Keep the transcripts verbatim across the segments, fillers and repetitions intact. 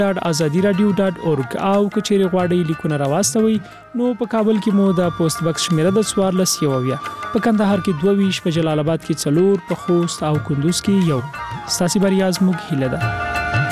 azadi radio dot org او کچېری غواړئ لیکونه راواستوي نو په کابل کې مو د پوسټ باکس شمیره د چوارلس یوویا په کندهار کې دوه ویشت په جلال آباد کې څلور په خوست او کندوز کې یو ساسي بریاز موږ هیله ده.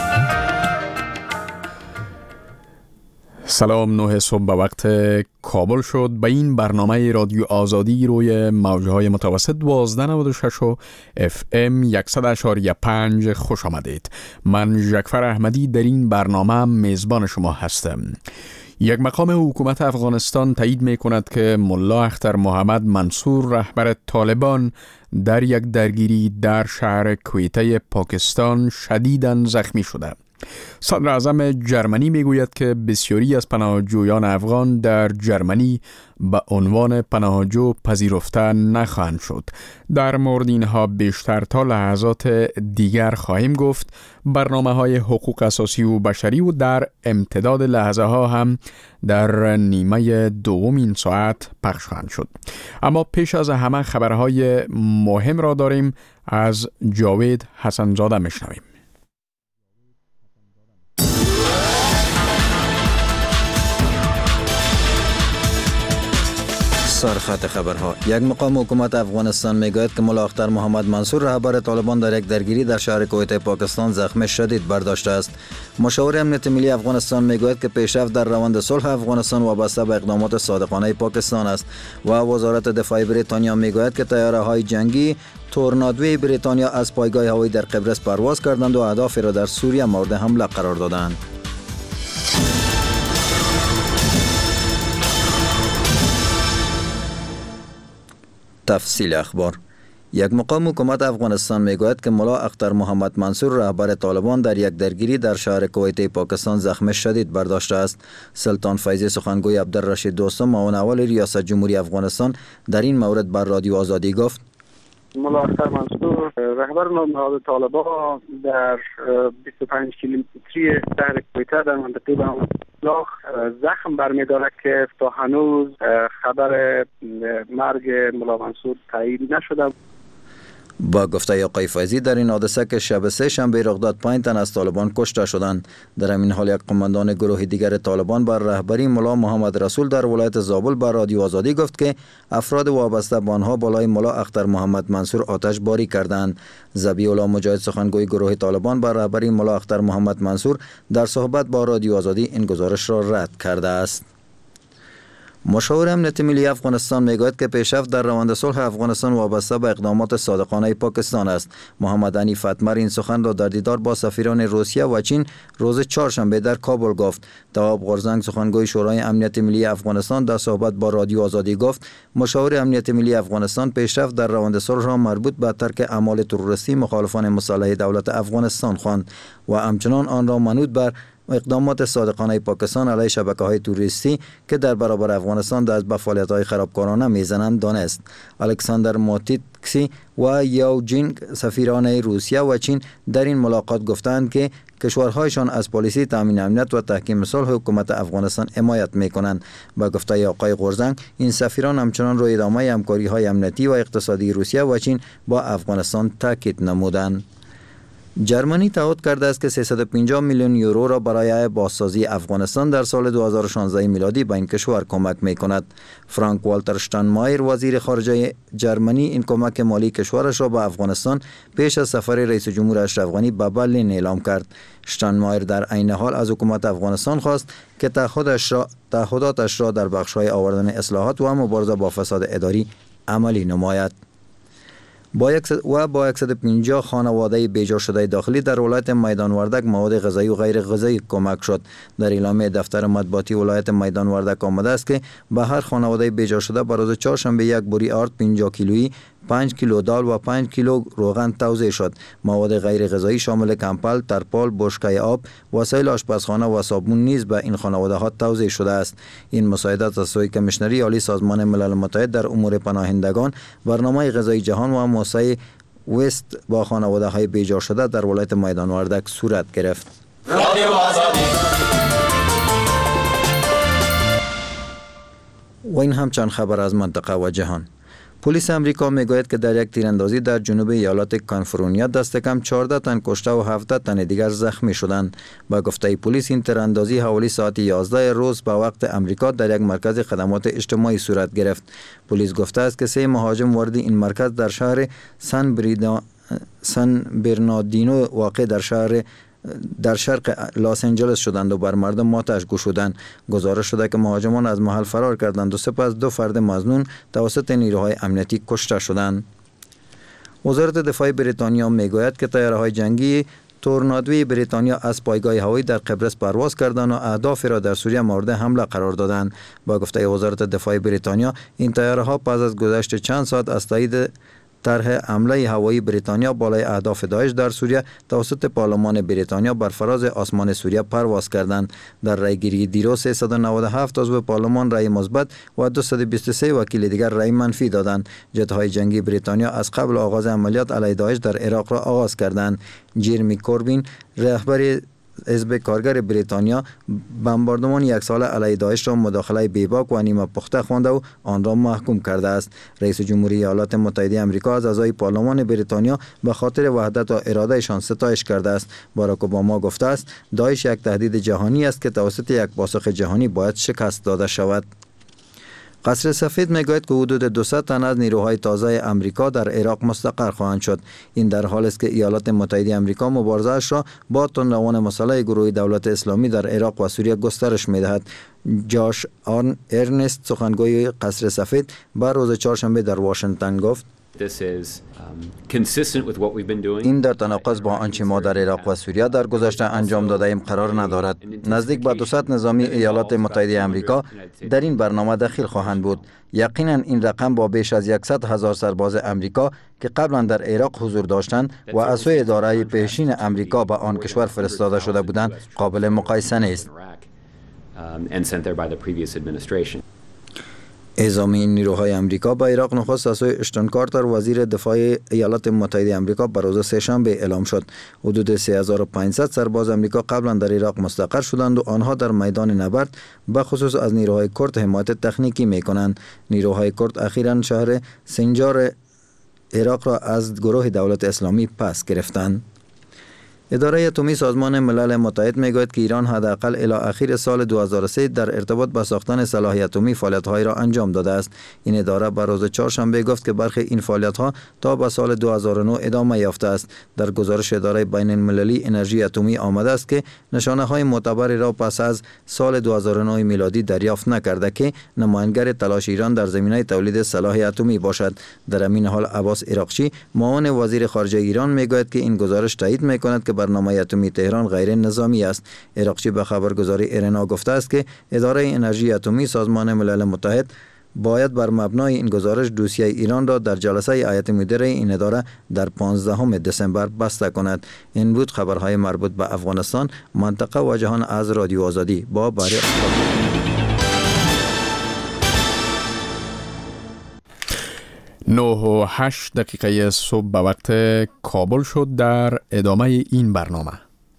سلام، نه صبح به وقت کابل شد. به این برنامه رادیو آزادی روی موجهای متوسط دوازده نود و شش و اف ام صد و اشاری پنج خوش آمدید. من ژکفر احمدی در این برنامه میزبان شما هستم. یک مقام حکومت افغانستان تایید می کند که ملا اختر محمد منصور رهبر طالبان در یک درگیری در شهر کویته پاکستان شدیداً زخمی شده. صدر اعظم جرمنی میگوید که بسیاری از پناهجویان افغان در جرمنی به عنوان پناهجو پذیرفته نخواهند شد. در مورد اینها بیشتر تا لحظات دیگر خواهیم گفت. برنامه های حقوق اساسی و بشری و در امتداد لحظه ها هم در نیمه دوم این ساعت پخش خواهند شد. اما پیش از همه خبرهای مهم را داریم. از جاوید حسنزاده میشنویم. سرخط خبرها. یک مقام حکومت افغانستان میگوید که ملا اختر محمد منصور رهبر طالبان در یک درگیری در شهر کویته پاکستان زخم شدید برداشته است. مشاور امنیت ملی افغانستان میگوید که پیشرفت در روند صلح افغانستان وابسته به اقدامات صادقانه پاکستان است و وزارت دفاع بریتانیا میگوید که طیاره‌های جنگی تورنادوی بریتانیا از پایگاه هوایی در قبرس پرواز کردند و اهداف را در سوریه مورد حمله قرار دادند. تفصیل اخبار. یک مقام حکومت افغانستان میگوید که ملا اختر محمد منصور رهبر طالبان در یک درگیری در شهر کویته پاکستان زخم شدید برداشته است. سلطان فیضی سخنگوی عبدالرشید دوستم معاون اول ریاست جمهوری افغانستان در این مورد بر رادیو آزادی گفت: ملا اختر منصور رهبر نامنهاد طالبان در بیست و پنج کیلومتری شهر کویته در منطقه باملاخ زخم برمی‌دارد که تا هنوز خبر مرگ ملا منصور تایید نشده. با گفته آقای فیضی در این حادثه که شب سه شنبه رخ داد پنج تن از طالبان کشته شدند. در همین حال یک قماندان گروه دیگر طالبان بر رهبری ملا محمد رسول در ولایت زابل بر رادیو آزادی گفت که افراد وابسته به آنها بالای ملا اختر محمد منصور آتش باری کردند. ذبیح الله مجاهد سخنگوی گروه طالبان بر رهبری ملا اختر محمد منصور در صحبت با رادیو آزادی این گزارش را رد کرده است. مشاور امنیت ملی افغانستان میگوید که پیشرفت در روند صلح افغانستان وابسته به اقدامات صادقانه پاکستان است. محمد حنیف اتمر این سخن را در دیدار با سفیران روسیه و چین روز چهارشنبه در کابل گفت. تواب غرزنگ سخنگوی شورای امنیت ملی افغانستان در صحبت با رادیو آزادی گفت مشاور امنیت ملی افغانستان پیشرفت در روند صلح را مربوط به ترک اعمال تروریستی مخالفان مسلح دولت افغانستان خواند و همچنان آن را منوط بر اقدامات صادقانه پاکستان علیه شبکه‌های توریستی که در برابر افغانستان دست به فعالیت‌های خرابکارانه میزنند دانست. الکساندر موتیتکسی و یوجینگ سفیران روسیه و چین در این ملاقات گفتند که کشورهایشان از پالیسی تامین امنیت و تحکیم صلح حکومت افغانستان حمایت می‌کنند. با گفته آقای قرزنگ این سفیران همچنان روی ادامه همکاری‌های امنیتی و اقتصادی روسیه و چین با افغانستان تاکید نمودند. جرمنی تعهد کرده است که سیصد و پنجاه میلیون یورو را برای بازسازی افغانستان در سال دو هزار و شانزده میلادی به این کشور کمک می کند. فرانک والتر شتاینمایر وزیر خارجه جرمنی این کمک مالی کشورش را به افغانستان پیش از سفر رئیس جمهور اشرف غنی به برلین اعلام کرد. شتاینمایر در عین حال از حکومت افغانستان خواست که تعهدش را تعهداتش را در بخش‌های آوردن اصلاحات و مبارزه با فساد اداری عملی نماید. با یک و با صد و پنجاه خانواده بیجا شده داخلی در ولایت میدان وردک مواد غذایی و غیر غذایی کمک شد. در اعلامیه دفتر مطبوعاتی ولایت میدان وردک آمده است که به هر خانواده بیجا شده بر روز چهارشنبه یک بوری آرد پنجاه کیلویی، پنج کیلو دال و پنج کیلو روغن توزیع شد. مواد غیر غذایی شامل کمپل، ترپال، بشکه آب، وسایل آشپزخانه و صابون نیز به این خانواده ها توزیع شده است. این مساعدت از سوی کمیشنری عالی سازمان ملل متحد در امور پناهندگان، برنامه غذایی جهان و موسسه وست با خانواده های بیجا شده در ولایت میدان وردک صورت گرفت. و این هم چند خبر از منطقه و جهان. پلیس امریکا میگوید که در یک تیراندازی در جنوب ایالات کالیفرنیا دست کم چهارده تن کشته و هفده تن دیگر زخمی شدند. با گفته پلیس این تیراندازی حوالی ساعت یازده روز به وقت امریکا در یک مرکز خدمات اجتماعی صورت گرفت. پلیس گفته است که سه مهاجم وارد این مرکز در شهر سان بریدا سان برناردینو واقع در شهر در شرق لس آنجلس شدند و بر مردم آتش گشودند. گزارش شده که مهاجمان از محل فرار کردند و سپس دو فرد مظنون توسط نیروهای امنیتی کشته شدند. وزارت دفاع بریتانیا میگوید که طیاره‌های جنگی تورنادوی بریتانیا از پایگاه هوایی در قبرس پرواز کردند و اهداف را در سوریه مورد حمله قرار دادند. با گفته وزارت دفاع بریتانیا این طیاره‌ها پس از گذشت چند ساعت از تایید طرح حمله هوایی بریتانیا بالای اهداف داعش در سوریه توسط پارلمان بریتانیا بر فراز آسمان سوریه پرواز کردند. در رأیگیری دیروز سیصد و نود و هفت عضو پارلمان رأی مثبت و دویست و بیست و سه وکیل دیگر رأی منفی دادند. جت‌های جنگی بریتانیا از قبل آغاز عملیات علیه داعش در عراق را آغاز کردند. جیرمی کوربین رهبر حزب کارگر بریتانیا بمباردمان یک ساله علیه داعش را مداخله بیباک و نیمه پخته خوانده و آن را محکوم کرده است. رئیس جمهوری ایالات متحده آمریکا از اعضای پارلمان بریتانیا به خاطر وحدت و ارادهشان ستایش کرده است. باراک اوباما گفته است داعش یک تهدید جهانی است که توسط یک پاسخ جهانی باید شکست داده شود. قصر سفید میگوید که حدود دویست تن از نیروهای تازه امریکا در عراق مستقر خواهند شد. این در حالی است که ایالات متحده آمریکا مبارزه‌اش را با تندروان مسلح گروه دولت اسلامی در عراق و سوریه گسترش می‌دهد. جاش آرن ارنست سخنگوی قصر سفید بر روز چهارشنبه در واشنگتن گفت این در تناقض با آنچه ما در عراق و سوریه در گذشته انجام داده ایم قرار ندارد. نزدیک به دویست نظامی ایالات متحده آمریکا در این برنامه داخل خواهند بود. یقینا این رقم با بیش از صد هزار سرباز امریکا که قبلا در عراق حضور داشتند و از سوی اداره پیشین امریکا به آن کشور فرستاده شده بودند قابل مقایسه نیست. اعزام این نیروهای امریکا به عراق نخست از سوی اشتون کارتر وزیر دفاع ایالات متحده آمریکا بر روز سه‌شنبه اعلام شد. حدود سه هزار و پانصد سرباز امریکا قبلا در عراق مستقر شدند و آنها در میدان نبرد به خصوص از نیروهای کرد حمایت تکنیکی میکنند. نیروهای کرد اخیراً شهر سنجار عراق را از گروه دولت اسلامی پس گرفتند. اداره اتمی سازمان ملل متحد میگوید که ایران حداقل الی اخیر سال دو هزار و سه در ارتباط با ساختن سلاح اتمی فعالیت‌هایی را انجام داده است. این اداره بر روز چهارشنبه گفت که برخی این فعالیت‌ها تا به سال دو هزار و نه ادامه یافته است. در گزارش اداره بین المللی انرژی اتمی آمده است که نشانه‌های معتبری را پس از سال دو هزار و نه میلادی دریافت نکرده که نمایانگر تلاش ایران در زمینه تولید سلاح اتمی باشد. در همین حال عباس عراقچی معاون وزیر خارجه ایران میگوید که این گزارش تایید میکند که برنامه اتمی تهران غیر نظامی است. عراقچی به خبرگزاری ایرنا گفته است که اداره انرژی اتمی سازمان ملل متحد باید بر مبنای این گزارش دوسیه ایران را در جلسه هیئت مدیره این اداره در پانزدهم دسامبر بسته کند. این بود خبرهای مربوط به افغانستان، منطقه و جهان از رادیو آزادی با باری نه و هشت دقیقه صبح به وقت کابل شد. در ادامه این برنامه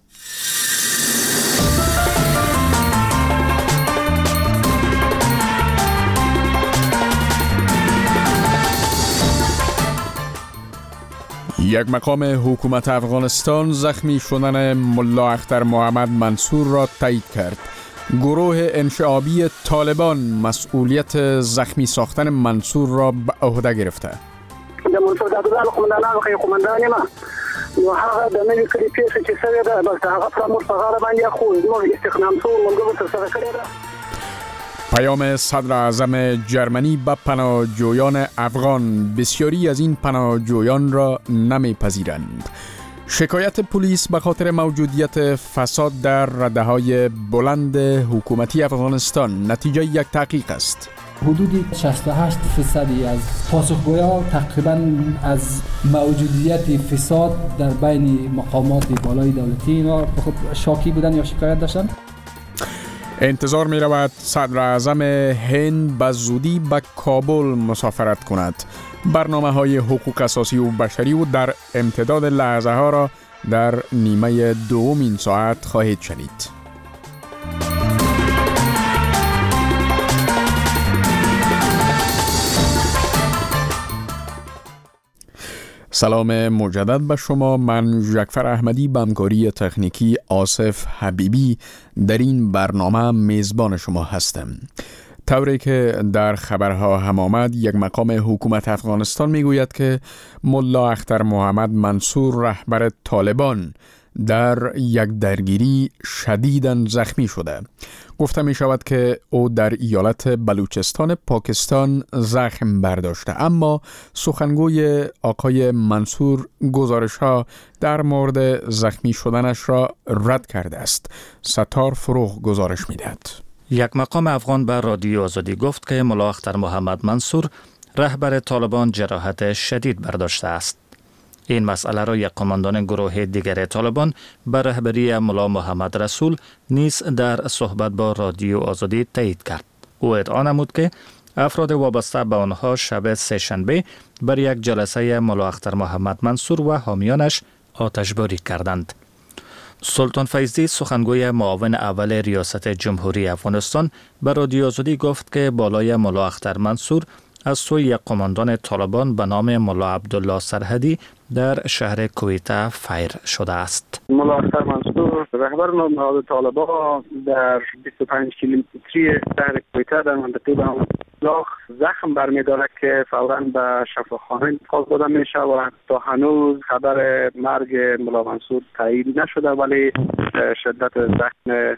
یک مقام حکومت افغانستان زخمی شدن ملا اختر محمد منصور را تایید کرد. گروه انشعابی طالبان مسئولیت زخمی ساختن منصور را به عهده گرفته. د منصور د عبدالله قومندان او قومندان ما نو هغه د نوې کړي پیښه چې سوي ده بس هغه فراموش په غاړه باندې خو نو استخدام شو موږ تر سره کړی ده. پیام صدر اعظم جرمنی به پناهجویان افغان: بسیاری از این پناهجویان را نمیپذیرند. شکایت پلیس به خاطر موجودیت فساد در رده‌های بلند حکومتی افغانستان نتیجه یک تحقیق است. حدود شصت و هشت فیصدی از پاسخگویان تقریبا از موجودیت فساد در بین مقامات بالای دولتی اینا خود شاکی بودن یا شکایت داشتن. انتظار می رود صدر اعظم هند به زودی به کابل مسافرت کند. برنامه های حقوق اساسی و بشری و در امتداد لحظه ها را در نیمه دوم این ساعت خواهید شنید. سلام مجدد به شما. من جعفر احمدی به همکاری تکنیکی آصف حبیبی در این برنامه میزبان شما هستم. طوری که در خبرها هم آمد، یک مقام حکومت افغانستان میگوید که ملا اختر محمد منصور رهبر طالبان در یک درگیری شدیداً زخمی شده. گفته می شود که او در ایالت بلوچستان پاکستان زخم برداشته، اما سخنگوی آقای منصور گزارش ها در مورد زخمی شدنش را رد کرده است. ستار فروغ گزارش می دهد. یک مقام افغان به رادیو آزادی گفت که ملا اختر محمد منصور رهبر طالبان جراحت شدید برداشته است. این مسئله را یک قماندان گروه دیگر طالبان به رهبری ملا محمد رسول نیز در صحبت با رادیو آزادی تایید کرد. او ادعا نمود که افراد وابسته به آنها شب سه‌شنبه بر یک جلسه ملا اختر محمد منصور و حامیانش آتشباری کردند. سلطان فیضی سخنگوی معاون اول ریاست جمهوری افغانستان به رادیو آزادی گفت که بالای ملا اختر منصور از سوی یک قماندان طالبان به نام ملا عبدالله سرحدی در شهر کویته فیر شده است. ملا اختر منصور رهبر نهاد طالبان در بیست و پنج کیلومتری شهر کویته در منطقه باملاخ زخم برمی‌دارد که فوراً به شفاخانه انتقال داده میشه و تا هنوز خبر مرگ ملا منصور تایید نشده، ولی شدت زخم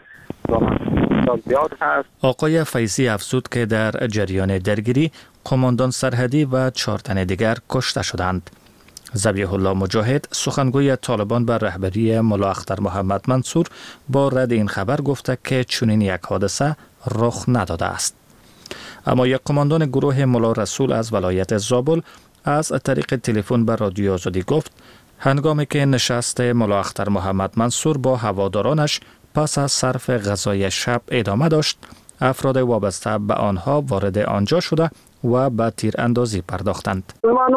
زیاد هست. آقای فیضی افزود که در جریان درگیری قماندان سرحدی و چهار تن دیگر کشته شدند. ذبیح الله مجاهد سخنگوی طالبان بر رهبری ملا اختر محمد منصور با رد این خبر گفته که چنین یک حادثه رخ نداده است. اما یک قماندان گروه ملا رسول از ولایت زابل از طریق تلفن بر رادیو آزادی گفت هنگامی که نشست ملا اختر محمد منصور با هوادارانش پس از صرف غذای شب ادامه داشت، افراد وابسته به آنها وارد آنجا شده و به تیر اندازی پرداختند.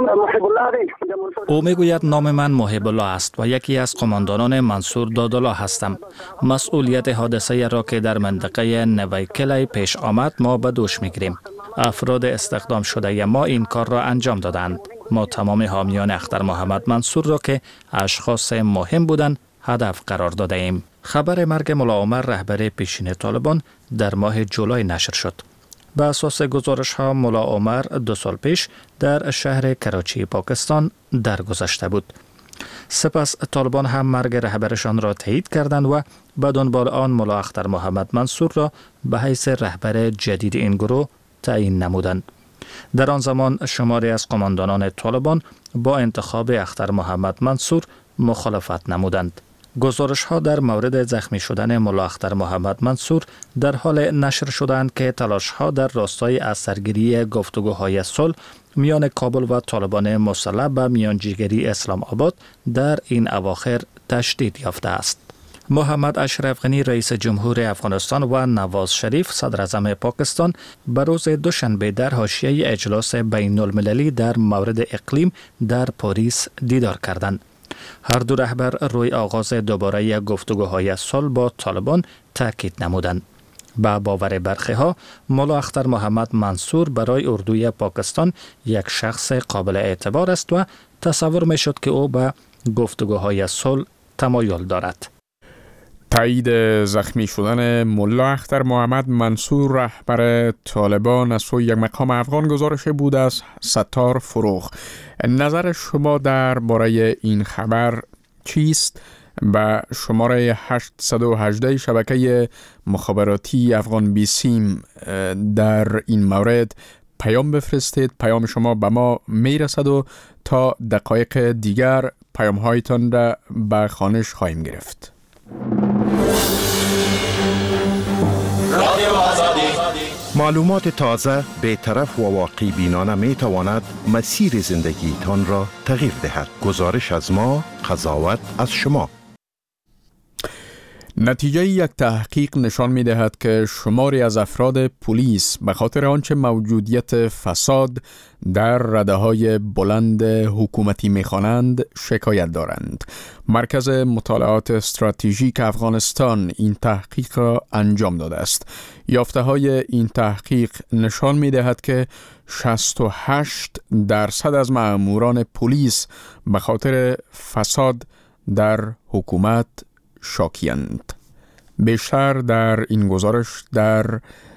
او میگوید نام من محب الله است و یکی از قماندانان منصور دادالله هستم. مسئولیت حادثه را که در منطقه نویکلی پیش آمد ما به دوش میگیریم. افراد استخدام شده ما این کار را انجام دادند. ما تمام حامیان اختر محمد منصور را که اشخاص مهم بودند هدف قرار داده ایم. خبر مرگ ملا عمر رهبر پیشین طالبان در ماه جولای نشر شد. به اساس گزارش ها ملا عمر دو سال پیش در شهر کراچی پاکستان درگذشته بود. سپس طالبان هم مرگ رهبرشان را تایید کردند و به دنبال آن ملا اختر محمد منصور را به حیث رهبر جدید این گروه تعیین نمودند. در آن زمان شماری از قماندانان طالبان با انتخاب اختر محمد منصور مخالفت نمودند. گزارش ها در مورد زخمی شدن ملا اختر محمد منصور در حال نشر شدند که تلاش ها در راستای از سرگیری گفتگوهای صلح میان کابل و طالبان مسلح به میانجیگری اسلام آباد در این اواخر تشدید یافته است. محمد اشرف غنی رئیس جمهور افغانستان و نواز شریف صدر اعظم پاکستان به روز دوشنبه در حاشیه اجلاس بین المللی در مورد اقلیم در پاریس دیدار کردند. هر دو رهبر روی آغاز دوباره گفتگوهای صلح با طالبان تاکید نمودند. با باور برخی ها ملا اختر محمد منصور برای اردوی پاکستان یک شخص قابل اعتبار است و تصور می شد که او به گفتگوهای صلح تمایل دارد. تایید زخمی شدن ملا اختر محمد منصور رهبر طالبان از سوی یک مقام افغان گزارش بود از ستار فروغ. نظر شما در باره این خبر چیست؟ به شماره هشت یک هشت شبکه مخابراتی افغان بیسیم در این مورد پیام بفرستید. پیام شما به ما میرسد و تا دقایق دیگر پیام هایتان را به خوانش خواهیم گرفت. معلومات تازه، بی‌طرف و واقع بینانه می تواند مسیر زندگی تان را تغییر دهد. گزارش از ما، قضاوت از شما. نتیجه یک تحقیق نشان می دهد که شماری از افراد پلیس به خاطر آنچه موجودیت فساد در رده‌های بلند حکومتی می خوانند شکایت دارند. مرکز مطالعات استراتژیک افغانستان این تحقیق را انجام داده است. یافته‌های این تحقیق نشان می دهد که شصت و هشت درصد از مأموران پلیس به خاطر فساد در حکومت شاکیند. بیشتر در این گزارش در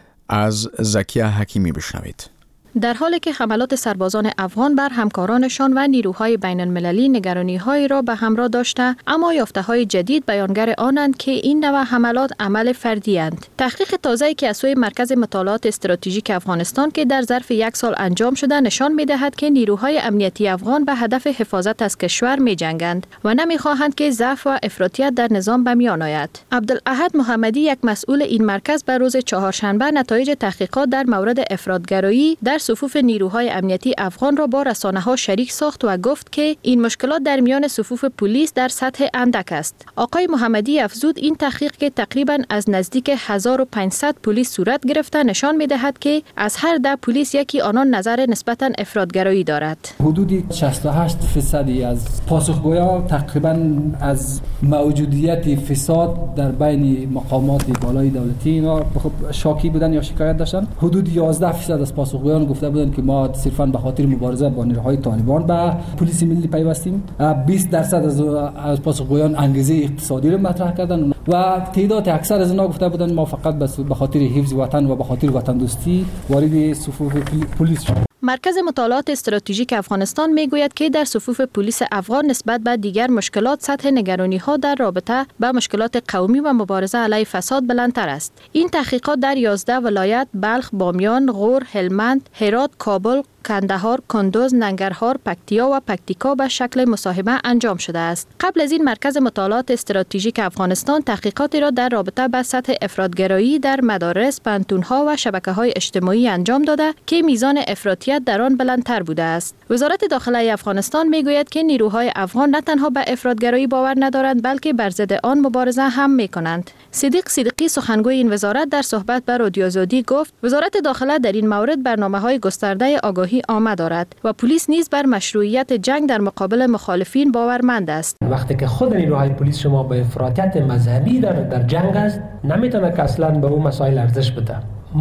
از زکیه حکیمی بشنوید. در حالی که حملات سربازان افغان بر همکارانشان و نیروهای بین المللی نگرانی‌هایی را به همراه داشته، اما یافته‌های جدید بیانگر آنند که این نوع حملات عمل فردی اند. تحقیق تازه‌ای که از سوی مرکز مطالعات استراتژیک افغانستان که در ظرف یک سال انجام شده نشان می‌دهد که نیروهای امنیتی افغان به هدف حفاظت از کشور می‌جنگند و نمی‌خواهند که ضعف و افراطیت در نظام به میان آید. عبدالاحد محمدی، یک مسئول این مرکز، به روز چهارشنبه نتایج تحقیقات در مورد افراطگرایی در صفوف نیروهای امنیتی افغان را با رسانه‌ها شریک ساخت و گفت که این مشکلات در میان صفوف پلیس در سطح اندک است. آقای محمدی افزود این تحقیق که تقریباً از نزدیک هزار و پانصد پلیس صورت گرفته نشان می‌دهد که از هر ده پلیس یکی آنان نظر نسبتاً افراطگرایی دارد. حدود شصت و هشت درصدی از پاسخگویان تقریباً از موجودیت فساد در بین مقامات بالای دولتی اینا شاکی بودن یا شکایت داشتن. حدود یازده درصد از پاسخگویان گفته بودند که ما صرفاً به خاطر مبارزه با نیروهای طالبان به پلیس ملی پیوستیم. بیست درصد از از پاسخگویان انگیزه اقتصادی را مطرح کردند و تعداد اکثر از آنها گفته بودند ما فقط به خاطر حفظ وطن و به خاطر وطن دوستی وارد صفوف پلیس شدیم. مرکز مطالعات استراتژیک افغانستان میگوید که در صفوف پلیس افغان نسبت به دیگر مشکلات سطح نگرانی‌ها در رابطه با مشکلات قومی و مبارزه علیه فساد بلندتر است. این تحقیقات در یازده ولایت بلخ، بامیان، غور، هلمند، هرات، کابل، کندهار، کندوز، ننگرهار، پکتیا و پکتیکا به شکل مصاحبه انجام شده است. قبل از این مرکز مطالعات استراتژیک افغانستان تحقیقاتی را در رابطه با سطح افراطگرایی در مدارس، پانتون‌ها و شبکه‌های اجتماعی انجام داده که میزان افراطیت در آن بلندتر بوده است. وزارت داخله افغانستان میگوید که نیروهای افغان نه تنها به افراطگرایی باور ندارند بلکه بر ضد آن مبارزه هم می‌کنند. صدیق صدیقی، سخنگوی این وزارت، در صحبت با رادیو آزادی گفت وزارت داخله در این مورد برنامه‌های گسترده آگاهی عامه دارد و پلیس نیز بر مشروعیت جنگ در مقابل مخالفین باورمند است. وقتی که خود نیروهای پلیس شما به افراطیت مذهبی در در جنگ است، نمیتونه که اصلا به اون مسائل ارزش بده.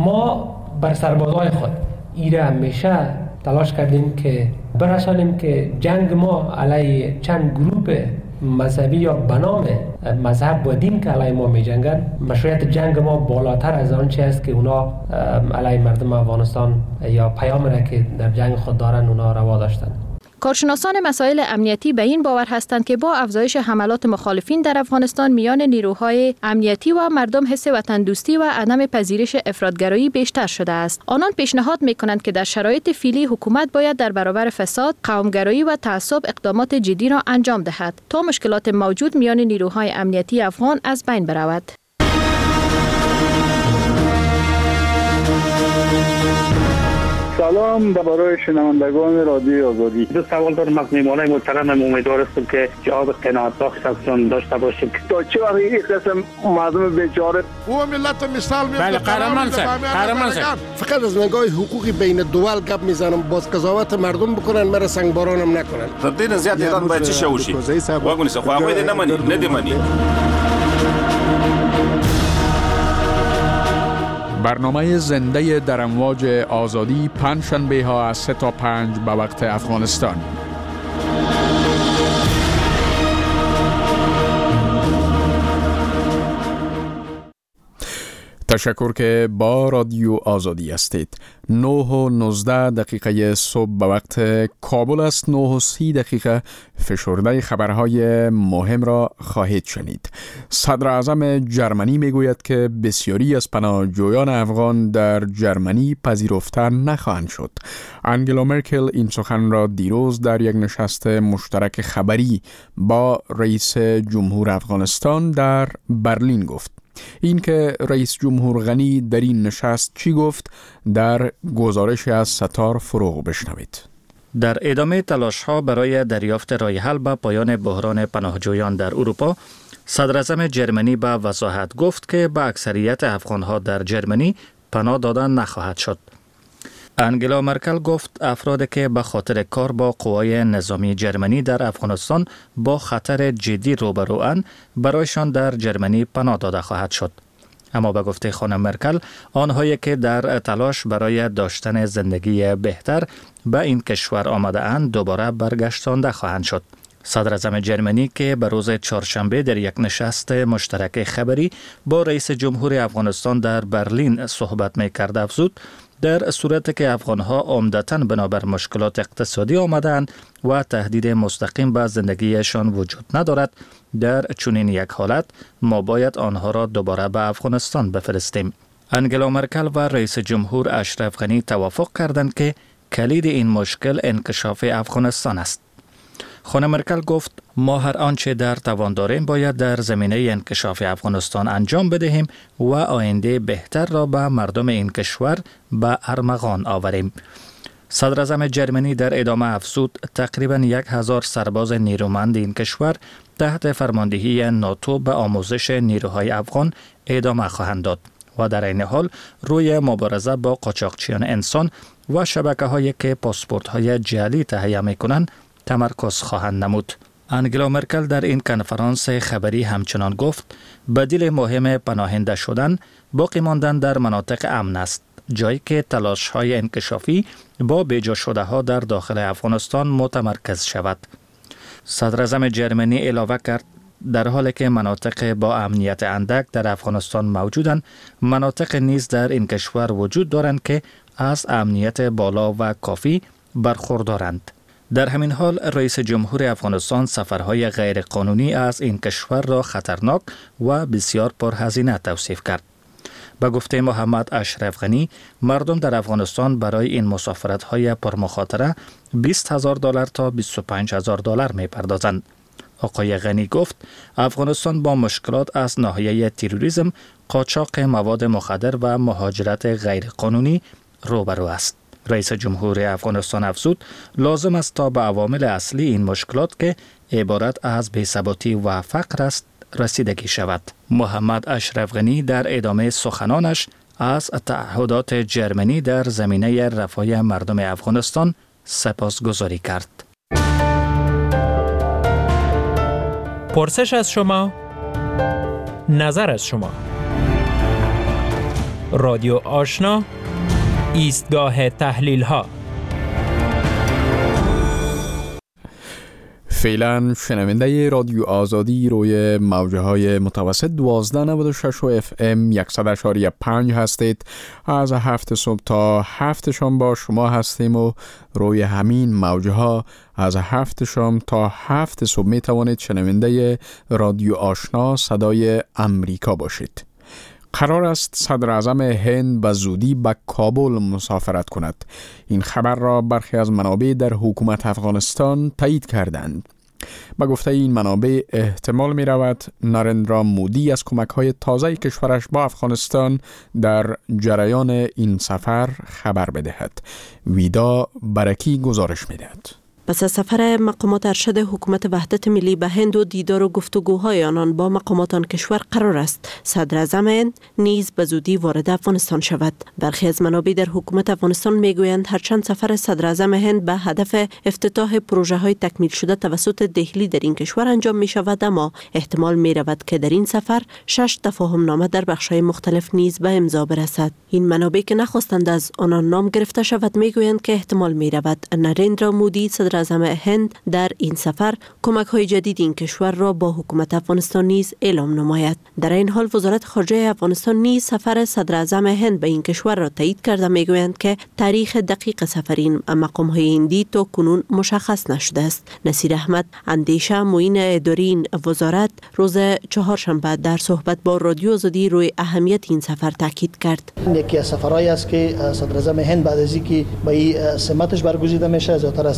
ما بر سربازای خود ایره همیشه تلاش کردیم که برسانیم که جنگ ما علیه چند گروه مذهبی یا بنام مذهب و دین که علیه ما می جنگن، مشروعیت جنگ ما بالاتر از آن چیزی است که اونا علیه مردم افغانستان یا پیام را که در جنگ خود دارن اونا روا داشتن. کارشناسان مسائل امنیتی به این باور هستند که با افزایش حملات مخالفین در افغانستان میان نیروهای امنیتی و مردم حس وطن دوستی و عدم پذیرش افراطگرایی بیشتر شده است. آنان پیشنهاد می‌کنند که در شرایط فعلی حکومت باید در برابر فساد، قومگرایی و تعصب اقدامات جدی را انجام دهد تا مشکلات موجود میان نیروهای امنیتی افغان از بین برود. سلام برای شنوندگان رادیو آزادی. دو سوال دارم از میهمانای محترم. امیدوار هستم که جواب قناعت بخش ازشون داشته باشیم. تا چه وقت این قسم مردم بیچاره او ملت مثال میاد. بله قهرمان صاحب، قهرمان صاحب. فقط از نگاه حقوقی بین دول گپ میزنم، باز قضاوت مردم بکنن، مرا سنگبارانم نکنن. تر دې زیات ایران باید چی شوشي واګونی څه خو هغه نه مني نه دی مني. برنامه زنده در امواج آزادی پنجشنبه ها از سه تا پنج به وقت افغانستان. تشکر که با رادیو آزادی هستید. نه و نوزده دقیقه صبح به وقت کابل است. نه و سی دقیقه فشرده خبرهای مهم را خواهید شنید. صدر اعظم جرمنی میگوید که بسیاری از پناهجویان افغان در جرمنی پذیرفته نخواهند شد. انگلا مرکل این سخن را دیروز در یک نشست مشترک خبری با رئیس جمهور افغانستان در برلین گفت. این که رئیس جمهور غنی در این نشست چی گفت در گزارش از ستار فروغ بشنوید. در ادامه تلاش ها برای دریافت راه حل به پایان بحران پناهجویان در اروپا، صدر اعظم جرمنی به وضاحت گفت که به اکثریت افغان ها در جرمنی پناه دادن نخواهد شد. انگلا مرکل گفت افرادی که به خاطر کار با قوای نظامی جرمنی در افغانستان با خطر جدی روبروان، برایشان در جرمنی پناه داده خواهد شد. اما به گفته خانم مرکل، آنهایی که در تلاش برای داشتن زندگی بهتر به این کشور آمده اند دوباره برگشتانده خواهند شد. صدر اعظم جرمنی که به روز چهارشنبه در یک نشست مشترک خبری با رئیس جمهور افغانستان در برلین صحبت می کرد افزود در صورتی که افغانها عمدتاً بنابر مشکلات اقتصادی آمدند و تهدید مستقیم به زندگیشان وجود ندارد، در چنین یک حالت ما باید آنها را دوباره به افغانستان بفرستیم. انگلا مرکل و رئیس جمهور اشرف غنی توافق کردند که کلید این مشکل انکشاف افغانستان است. خانم مرکل گفت ما هر آنچه در توان داریم باید در زمینه انکشاف افغانستان انجام بدهیم و آینده بهتر را به مردم این کشور به ارمغان آوریم. صدر اعظم جرمنی در ادامه افزود تقریباً یک هزار سرباز نیرومند این کشور تحت فرماندهی ناتو به آموزش نیروهای افغان ادامه خواهند داد و در این حال روی مبارزه با قاچاقچیان انسان و شبکه‌هایی که پاسپورت‌های جعلی تهیه می‌کنند تمرکز خواهند نمود. انگلا مرکل در این کنفرانس خبری همچنان گفت بدیل مهم پناهنده شدن باقی ماندن در مناطق امن است، جایی که تلاش‌های انکشافی با بیجا شده ها در داخل افغانستان متمرکز شود. صدر اعظم جرمنی علاوه کرد در حالی که مناطق با امنیت اندک در افغانستان موجودند، مناطق نیز در این کشور وجود دارند که از امنیت بالا و کافی برخوردارند. در همین حال رئیس جمهور افغانستان سفرهای غیرقانونی از این کشور را خطرناک و بسیار پرهزینه توصیف کرد. به گفته محمد اشرف غنی، مردم در افغانستان برای این مسافرت‌های پرمخاطره بیست هزار دلار تا بیست و پنج هزار دلار می‌پردازند. آقای غنی گفت افغانستان با مشکلات از ناحیه تروریسم، قاچاق مواد مخدر و مهاجرت غیرقانونی روبرو است. رئیس جمهور افغانستان افزود لازم است تا به عوامل اصلی این مشکلات که عبارت از بی‌ثباتی و فقر است رسیدگی شود. محمد اشرف غنی در ادامه سخنانش از تعهدات جرمنی در زمینه رفاه مردم افغانستان سپاسگزاری کرد. پرسش از شما، نظر از شما. رادیو آشنا، ایستگاه تحلیل ها. فعلا شنونده رادیو آزادی روی موجه های متوسط دوازده نود و شش و اف ام صد و شش و پنج هستید. از هفت صبح تا هفت شام با شما هستیم و روی همین موجه ها از هفت شام تا هفت صبح می توانید شنونده رادیو آشنا صدای امریکا باشید. قرار است صدر اعظم هند به زودی به کابل مسافرت کند. این خبر را برخی از منابع در حکومت افغانستان تایید کردند. به گفته این منابع احتمال می رود نریندرا مودی از کمک های تازه کشورش با افغانستان در جریان این سفر خبر بدهد. ویدا برکی گزارش می دهد. پس از سفر مقامات ارشد حکومت وحدت ملی به هند و دیدار و گفتگوهای آنان با مقامات آن کشور قرار است صدر اعظم هند نیز به زودی وارد افغانستان شود. برخی از منابع در حکومت افغانستان میگویند هرچند سفر صدر اعظم هند به هدف افتتاح پروژه های تکمیل شده توسط دهلی در این کشور انجام می شود، اما احتمال می رود که در این سفر شش تفاهم نامه در بخش های مختلف نیز به امضا برسد. این منابع که نخواستند از آنان نام گرفته شود میگویند که احتمال می رود نریندرا مودی صدر اعظم هند در این سفر کمک های جدید این کشور را با حکومت افغانستان نیز اعلام نماید. در این حال وزارت خارجه افغانستان نیز سفر صدر اعظم هند به این کشور را تایید کرده میگویند که تاریخ دقیق سفر این مقام های هندی تا کنون مشخص نشده است. نصیر احمد اندیشه معین اداری این وزارت روز چهارشنبه در صحبت با رادیو آزادی روی اهمیت این سفر تاکید کرد. یکی از سفرهایی است که صدر اعظم هند بعد از اینکه به این سمتش برگزیده میشه زیاتر از تقریبا یک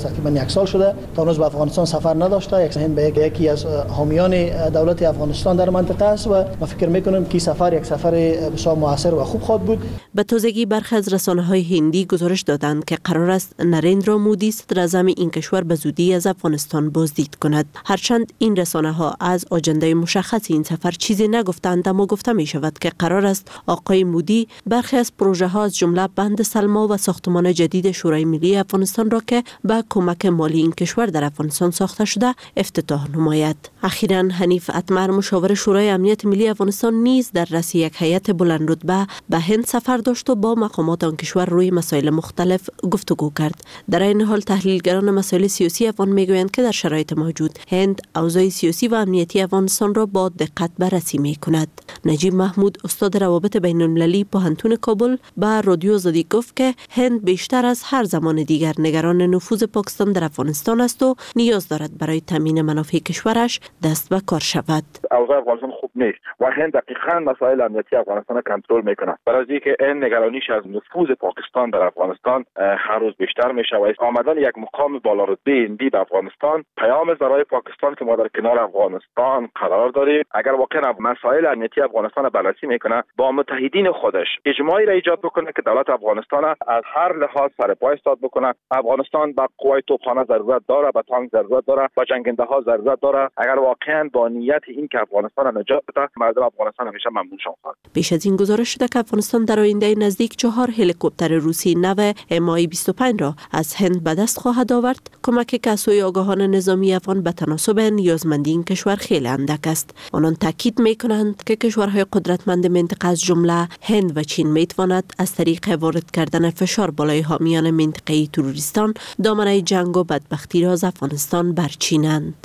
سال شده تا هنوز به افغانستان سفر نداشته. یک هند به یکی از حامیان دولت افغانستان در منطقه است و ما فکر میکنم که سفر یک سفر بسیار موثر و خوب خواهد بود. به تازگی برخی از رسانه‌های هندی گزارش دادند که قرار است نریندرا مودی صدر اعظم این کشور به زودی از افغانستان بازدید کند. هرچند این رسانه‌ها از آجنده مشخص این سفر چیزی نگفتند، اما گفته می شود که قرار است آقای مودی برخی از پروژه ها از جمله بند سلما و ساختمان جدید شورای ملی افغانستان را که به کمک مالی این کشور در افغانستان ساخته شده افتتاح نماید. اخیراً حنیف اتمر مشاور شورای امنیت ملی افغانستان نیز در رأس یک هیئت بلند رتبه به هند سفر داشت و با مقامات آن کشور روی مسائل مختلف گفتگو کرد. در این حال تحلیلگران مسائل سیاسی افغان میگویند که در شرایط موجود هند اوضاع سیاسی و امنیتی افغانستان را با دقت بررسی میکند. نجیب محمود استاد روابط بین المللی پوهنتون کابل به رادیو آزادی گفت که هند بیشتر از هر زمان دیگر نگران نفوذ پاکستان در افغانستان است و نیاز دارد برای تامین منافع کشورش دست به کار شود. اوضاع افغانستان خوب نیست و هند دقیقاً مسائل امنیتی افغانستان را کنترل میکنه. برای اینکه این نگرانیش از نفوذ پاکستان در افغانستان هر روز بیشتر میشه و آمدن یک مقام بالا رتبه هندی به افغانستان پیام برای پاکستان که ما در کنار افغانستان قرار داریم، اگر واقعا مسائل امنیتی افغانستان را بررسی میکنه با متحدین خودش اجماعی را ایجاد بکنه که دولت افغانستان از هر لحاظ سر پای ایستاد بکنه. افغانستان با قوای توپخانه ضرورت داره، به تانک ضرورت داره، با جنگنده ها ضرورت داره. اگر واقعا با نیت این که افغانستان را نجات بده، مردم افغانستان همیشه ممنون شوند. پیش از این گزارش شده که افغانستان در آینده نزدیک چهار هلیکوپتر روسی نو ام آی بیست و پنج را از هند به دست خواهد آورد. کمکی که از سوی آگاهان نظامی افغان به تناسب نیازمندی این کشور خیلی اندک است. آنان تاکید می‌کنند که کشورهای قدرتمند منطقه از جمله هند و چین می‌تواند از طریق وارد کردن فشار بالای حامیان منطقه‌ای تروریستان دامنه جنگ و بدبختی را از افغانستان برچینند.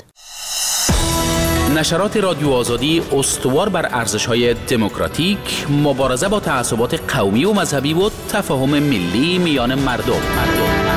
نشرات رادیو آزادی استوار بر ارزش‌های دموکراتیک، مبارزه با تعصبات قومی و مذهبی و تفاهم ملی میان مردم. مردم.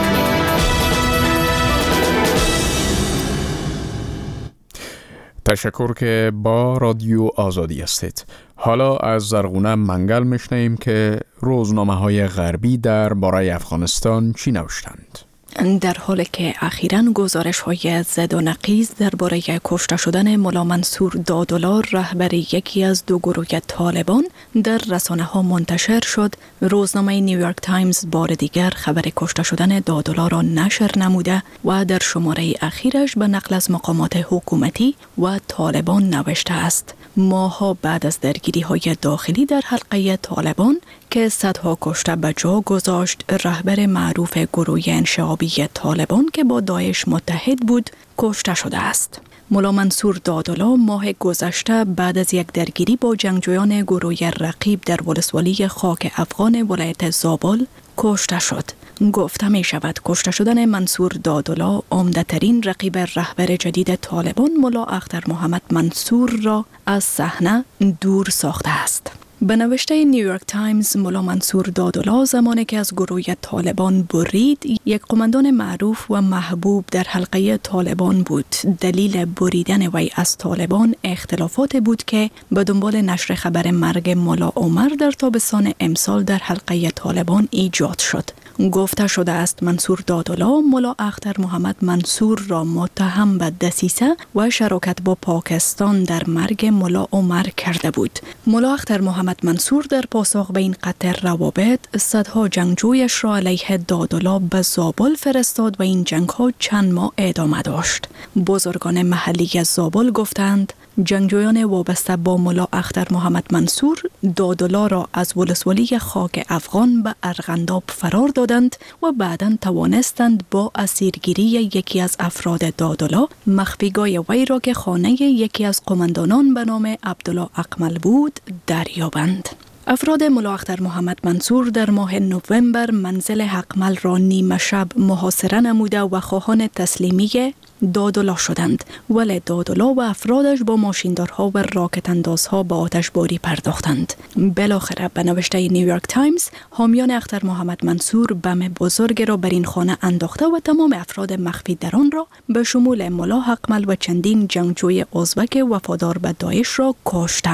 تشکر که با رادیو آزادی هستید. حالا از زرغونه منگل میشنیم که روزنامه‌های غربی در باره افغانستان چی نوشتند. در حالی که اخیراً گزارش‌های زد و نقیض درباره کشته شدن ملا منصور دادولا رهبر یکی از دو گروه طالبان در رسانه‌ها منتشر شد، روزنامه نیویورک تایمز بار دیگر خبر کشته شدن دادولا را نشر نموده و در شماره اخیرش به نقل از مقامات حکومتی و طالبان نوشته است: ماه‌ها بعد از درگیری‌های داخلی در حلقه طالبان که صدها کشته به جا گذاشت، رهبر معروف گروه انشعابی طالبان که با داعش متحد بود کشته شده است. ملا منصور دادولا ماه گذشته بعد از یک درگیری با جنگجویان گروه رقیب در ولسوالی خاک افغان ولایت زابل کشته شد. گفته می شود کشته شدن منصور دادولا عمده ترین رقیب رهبر جدید طالبان ملا اختر محمد منصور را از صحنه دور ساخته است. به نوشته نیویورک تایمز، ملا منصور دادولا زمانی که از گروه طالبان برید یک قماندان معروف و محبوب در حلقه طالبان بود. دلیل بریدن وی از طالبان اختلافات بود که به دنبال نشر خبر مرگ ملا عمر در تابستان امسال در حلقه طالبان ایجاد شد. گفته شده است منصور دادولا ملا اختر محمد منصور را متهم به دسیسه و شراکت با پاکستان در مرگ ملا عمر کرده بود. ملا اختر محمد منصور در پاسخ به این قطع روابط صدها جنگجویش را علیه دادولا به زابل فرستاد و این جنگ ها چند ماه ادامه داشت. بزرگان محلی زابل گفتند جنگجویان وابسته با ملا اختر محمد منصور دادولا را از ولسوالی خاک افغان به ارغنداب فرار دادند و بعداً توانستند با اسیرگیری یکی از افراد دادولا مخفیگاه وی را که خانه یکی از قماندانان به نام عبدالله اقمل بود دریابند. افراد ملا اختر محمد منصور در ماه نوامبر منزل اقمل را نیمه شب محاصره نموده و خواهان تسلیمی دادولا شدند، ولی دادولا و افرادش با ماشیندارها و راکت اندازها به آتشباری پرداختند. بالاخره به نوشته نیویورک تایمز، حامیان اختر محمد منصور بم بزرگ را بر این خانه انداخته و تمام افراد مخفی در آن را به شمول ملا اقمل و چندین جنگجوی ازبک وفادار به داعش را کشتند.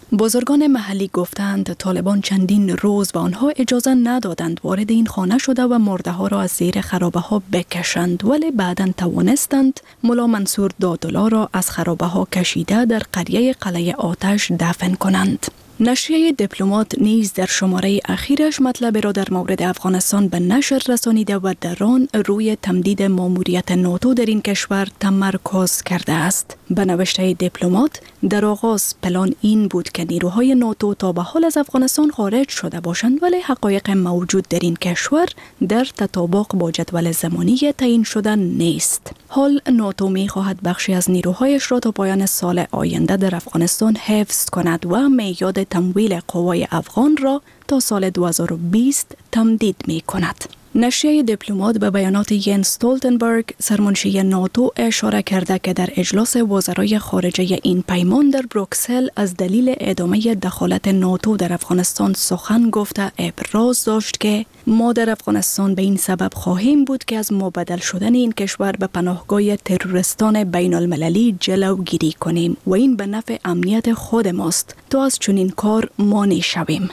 بزرگان محلی گفتند طالبان چندین روز به آنها اجازه ندادند وارد این خانه شده و مرده ها را از زیر خرابه ها بکشند، ولی بعداً توانستند ملا منصور دادلا را از خرابه ها کشیده در قریه قلعه آتش دفن کنند. نشریه دیپلمات نیز در شماره اخیرش مطلب را در مورد افغانستان به نشر رسانیده و در آن روی تمدید ماموریت ناتو در این کشور تمرکز کرده است. به نوشته دیپلمات، در آغاز پلان این بود که نیروهای ناتو تا به حال از افغانستان خارج شده باشند، ولی حقایق موجود در این کشور در تطابق با جدول زمانی تعیین شده نیست. حال ناتو می خواهد بخشی از نیروهایش را تا پایان سال آینده در افغانستان حفظ کند و میعاد تمویل قوای افغان را تا سال دو هزار و بیست تمدید می کند. نشریه دیپلمات به بیانات ینس استولتنبرگ سرمنشی ناتو اشاره کرده که در اجلاس وزرای خارجه این پیمان در بروکسل از دلیل ادامه دخالت ناتو در افغانستان سخن گفته ابراز داشت که ما در افغانستان به این سبب خواهیم بود که از مبدل شدن این کشور به پناهگاه تروریستان بین المللی جلوگیری کنیم و این به نفع امنیت خود ماست تا از چنین کار مانع شویم.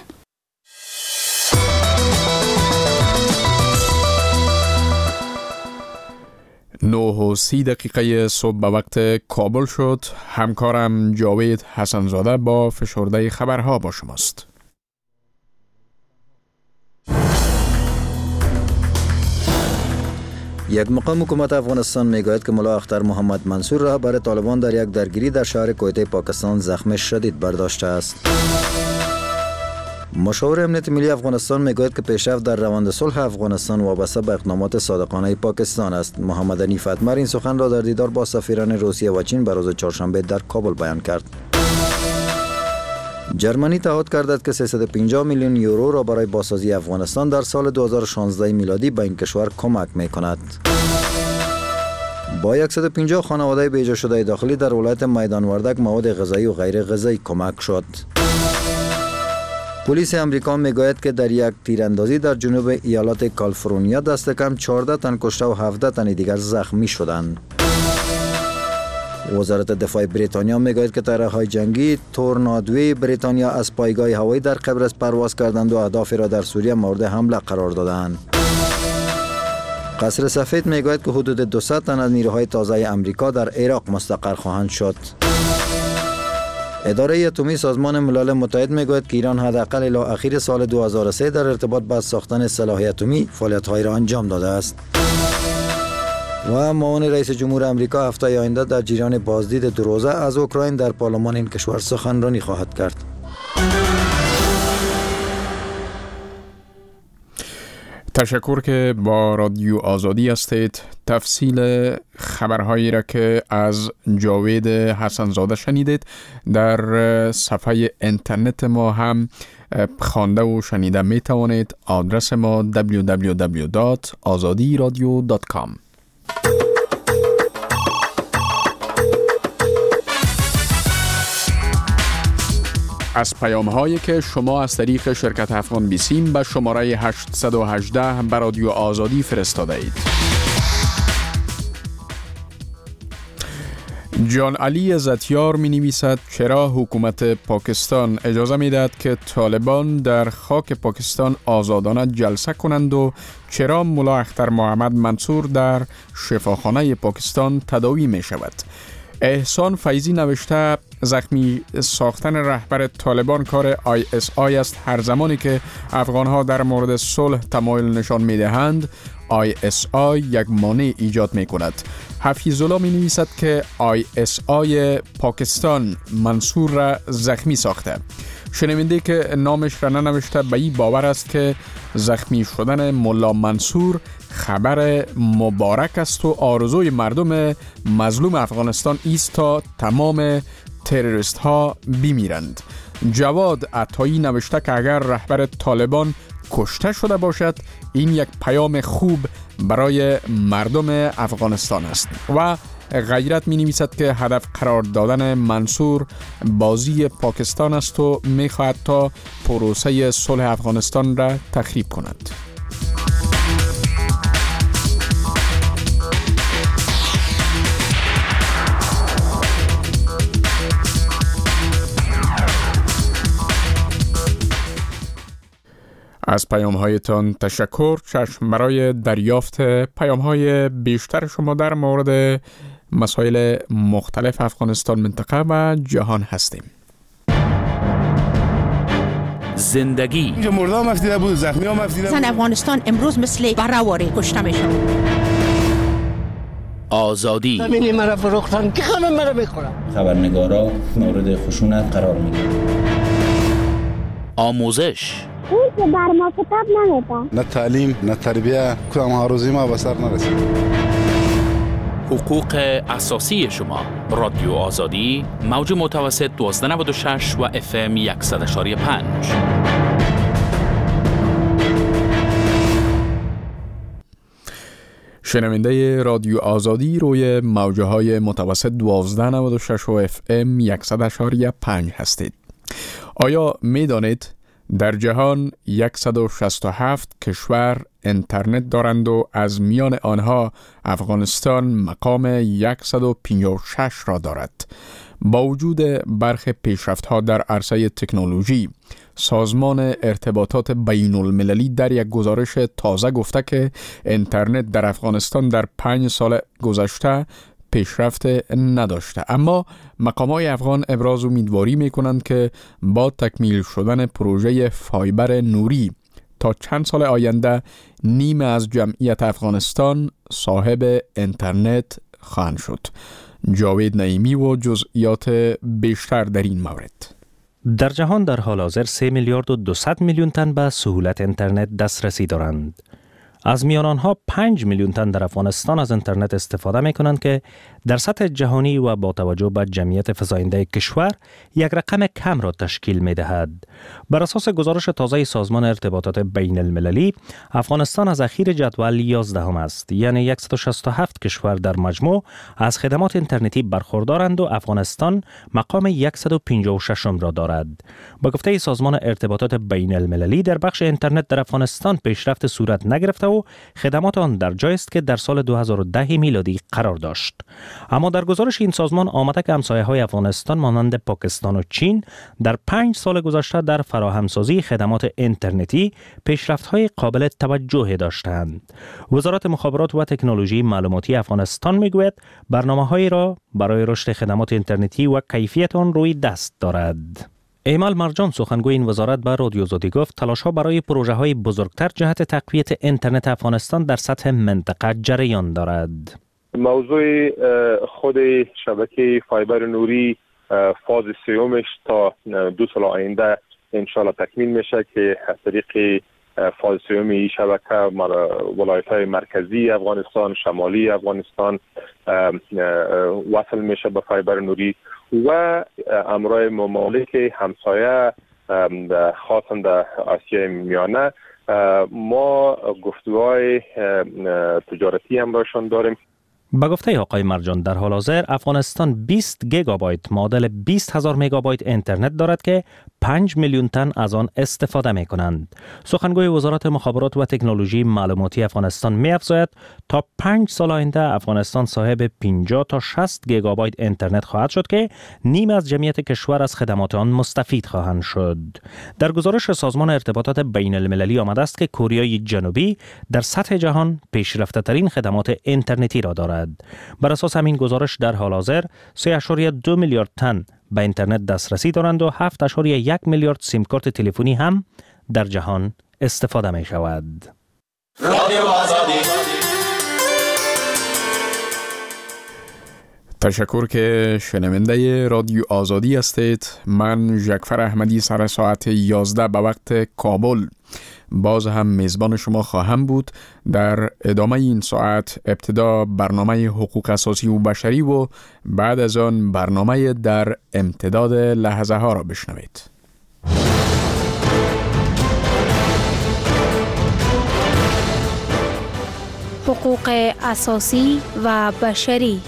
نه و سی دقیقه صبح به وقت کابل شد. همکارم جاوید حسنزاده با فشرده خبرها با شماست. یک مقام حکومت افغانستان میگوید که ملا اختر محمد منصور رهبر طالبان در یک درگیری در شهر کویته پاکستان زخم شدید برداشته است. مشاور امنیت ملی افغانستان میگوید که پیشرفت در روند صلح افغانستان وابسته به اقدامات صادقانه پاکستان است. محمد عنیف اتمر این سخن را در دیدار با سفیران روسیه و چین به روز چهارشنبه در کابل بیان کرد. جرمنی تعهد کرد که سیصد و پنجاه میلیون یورو را برای بازسازی افغانستان در سال دو هزار و شانزده میلادی به این کشور کمک میکند. با صد و پنجاه خانواده بیجا شده داخلی در ولایت میدان وردک مواد غذایی و غیر غذایی کمک شد. پلیس امریکا میگوید که در یک تیراندازی در جنوب ایالات کالیفرنیا دست کم چهارده تن کشته و هفده تن دیگر زخمی شدند. وزارت دفاع بریتانیا میگوید که طیاره‌های جنگی تورنادوی بریتانیا از پایگاه هوایی در قبرس پرواز کردند و اهدافی را در سوریه مورد حمله قرار دادند. قصر سفید میگوید که حدود دویست تن از نیروهای تازه امریکا در عراق مستقر خواهند شد. اداره اتمی سازمان ملل متحد میگوید که ایران حداقل الی اخیر سال دو هزار و سه در ارتباط با ساختن سلاح اتمی فعالیت‌هایی را انجام داده است. و معاون رئیس جمهور امریکا هفته آینده در جریان بازدید دو روزه از اوکراین در پارلمان این کشور سخنرانی خواهد کرد. تشکر که با رادیو آزادی هستید. تفصیل خبرهایی را که از جاوید حسنزاده شنیدید در صفحه اینترنت ما هم خوانده و شنیده می توانید. آدرس ما دبلیو دبلیو دبلیو دات آزادی رادیو دات کام. از پیام هایی که شما از طریق شرکت افغان بیسیم به شماره هشت یک هشت به رادیو آزادی فرستاده اید. جان علی زتیار می نویسد چرا حکومت پاکستان اجازه می دهد که طالبان در خاک پاکستان آزادانه جلسه کنند و چرا ملا اختر محمد منصور در شفاخانه پاکستان تداوی می شود. احسان فیضی نوشته زخمی ساختن رهبر طالبان کار آی اس آی است. هر زمانی که افغانها در مورد صلح تمایل نشان می دهند آی اس آی یک مانع ایجاد می کند. حفیظ الله می نویسد که آی اس آی پاکستان منصور را زخمی ساخته. شنونده که نامش را ننوشته به این باور است که زخمی شدن ملا منصور خبر مبارک است و آرزوی مردم مظلوم افغانستان است تا تمام تروریست ها بمیرند. جواد عطایی نوشته که اگر رهبر طالبان کشته شده باشد این یک پیام خوب برای مردم افغانستان است. و غیرت می نویسد که هدف قرار دادن منصور بازی پاکستان است و می خواهد تا پروسه صلح افغانستان را تخریب کند. از پیام هایتان تشکر. چشم برای دریافت پیام های بیشتر شما در مورد مسائل مختلف افغانستان، منطقه و جهان هستیم. زندگی اینجا مرده هم افتیده بود، زخمی هم افتیده بود. زن افغانستان امروز مثل برآوری کشته میشن. آزادی زمینی مرا فروختن که همه مرا میخورن. خبرنگارا مورد خشونت قرار میگیرن. آموزش اون که بر ما کتاب نمیده. نه تعلیم نه تربیه، کدام ها روزی ما به سر نرسید. حقوق اساسی شما. رادیو آزادی، موج متوسط دوازده نود و شش و اف ام صد و پنج. شنونده رادیو آزادی روی موجه های متوسط دوازده نود و شش و اف ام صد و پنج هستید. آیا می دانید در جهان صد و شصت و هفت کشور اینترنت دارند و از میان آنها افغانستان مقام صد و پنجاه و شش را دارد؟ با وجود برخی پیشرفت‌ها در عرصه تکنولوژی، سازمان ارتباطات بین المللی در یک گزارش تازه گفته که اینترنت در افغانستان در پنج سال گذشته پیشرفت نداشته، اما مقامات افغان ابراز امیدواری میکنند که با تکمیل شدن پروژه فایبر نوری تا چند سال آینده نیمه از جمعیت افغانستان صاحب اینترنت خواهند شد. جاوید نعیمی و جزئیات بیشتر در این مورد. در جهان در حال حاضر سه میلیارد و دویست میلیون تن به سهولت اینترنت دسترسی دارند. از میان آنها پنج میلیون تن در افغانستان از اینترنت استفاده می کنند که در سطح جهانی و با توجه به جمعیت فزاینده کشور یک رقم کم را تشکیل می دهد. بر اساس گزارش تازه سازمان ارتباطات بین المللی، افغانستان از اخیر جدول یازدهم است، یعنی صد و شصت و هفت کشور در مجموع از خدمات اینترنتی برخوردارند و افغانستان مقام صد و پنجاه و شش را دارد. با گفته سازمان ارتباطات بین المللی، در بخش اینترنت در افغانستان پیشرفت صورت نگرفته و خدمات آن در جایی است که در سال دو هزار و ده میلادی قرار داشت. اما در گزارش این سازمان آمده که همسایه‌های افغانستان مانند پاکستان و چین در پنج سال گذشته در فراهمسازی خدمات اینترنتی پیشرفت‌های قابل توجه داشتند. وزارت مخابرات و تکنولوژی معلوماتی افغانستان میگوید برنامه‌هایی را برای رشد خدمات اینترنتی و کیفیت آن روی دست دارد. ایمال مرجان سخنگوی این وزارت به رادیو آزادی گفت تلاش‌ها برای پروژه‌های بزرگتر جهت تقویت اینترنت افغانستان در سطح منطقه جریان دارد. موضوع خود شبکه فایبر نوری فاز سیومش تا دو سال آینده انشالله تکمیل میشه که از طریق فاز سیوم این شبکه ولایت‌های مرکزی افغانستان، شمالی افغانستان وصل میشه به فایبر نوری و امرای ممالک همسایه خاصا در آسیای میانه ما گفتگوهای تجارتی هم راشون داریم. با گفته آقای مرجان در حال حاضر افغانستان بیست گیگابایت معادل بیست هزار مگابایت اینترنت دارد که پنج میلیون تن از آن استفاده می کنند. سخنگوی وزارت مخابرات و تکنولوژی معلوماتی افغانستان می افزاید تا پنج سال آینده افغانستان صاحب پنجاه تا شصت گیگابایت اینترنت خواهد شد که نیم از جمعیت کشور از خدمات آن مستفید خواهند شد. در گزارش سازمان ارتباطات بین المللی آمده است که کره جنوبی در سطح جهان پیشرفته ترین خدمات اینترنتی را دارد. بر اساس همین گزارش در حال حاضر سه ممیز دو میلیارد تن به اینترنت دسترسی دارند و هفت ممیز یک میلیارد سیم کارت تلفنی هم در جهان استفاده می شود. رادیو آزادی. تشکر که شنونده رادیو آزادی هستید. من جعفر احمدی سر ساعت یازده به وقت کابل باز هم میزبان شما خواهم بود. در ادامه این ساعت ابتدا برنامه حقوق اساسی و بشری و بعد از آن برنامه در امتداد لحظه ها را بشنوید. حقوق اساسی و بشری.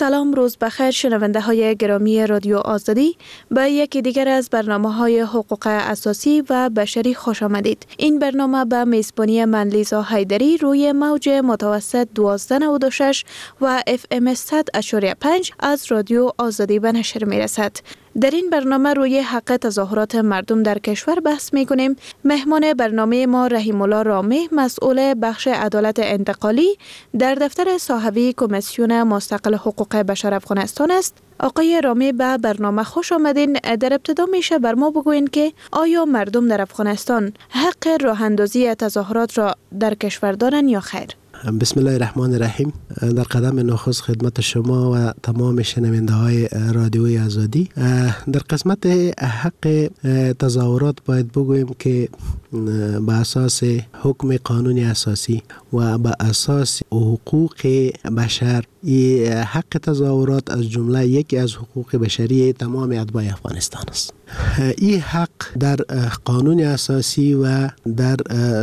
سلام، روز بخیر شنونده های گرامی رادیو آزادی. به یکی دیگر از برنامه های حقوق اساسی و بشری خوش آمدید. این برنامه به میزبانی من لیزا حیدری روی موج متوسط دوازده نود و شش و اف ام صد و پنج از رادیو آزادی به نشر می رسد. در این برنامه روی حق تظاهرات مردم در کشور بحث می کنیم. مهمان برنامه ما رحیم الله رامه، مسئول بخش عدالت انتقالی در دفتر صاحبی کمیسیون مستقل حقوق بشر افغانستان است. آقای رامه، به برنامه خوش آمدین. در ابتدا میشه بر ما بگوین که آیا مردم در افغانستان حق راه اندازی تظاهرات را در کشور دارند یا خیر؟ بسم الله الرحمن الرحیم. در قدم نخست خدمت شما و تمام شنونده های رادیوی آزادی. در قسمت حق تظاهرات باید بگوییم که به اساس حکم قانون اساسی و به اساس حقوق بشر حق تظاهرات از جمله یکی از حقوق بشری تمام اتباع افغانستان است. این حق در قانون اساسی و در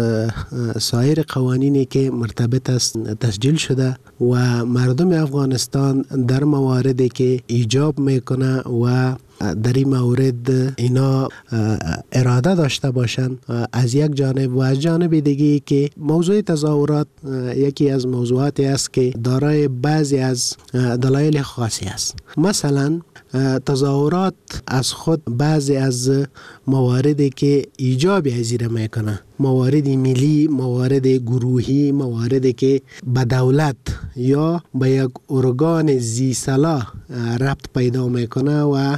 سایر قوانینی که مرتبط است تسجیل شده و مردم افغانستان در مواردی که ایجاب میکنه و در این مورد اینا اراده داشته باشند از یک جانب و از جانب دیگه که موضوع تظاهرات یکی از موضوعاتی است که دارای بعضی از دلایل خاصی است. مثلا تظاهرات از خود بعضی از مواردی که ایجاب ازیره میکنه، موارد ملی، موارد گروهی، مواردی که به دولت یا به یک ارگان ذی صلاح ربط پیدا میکنه و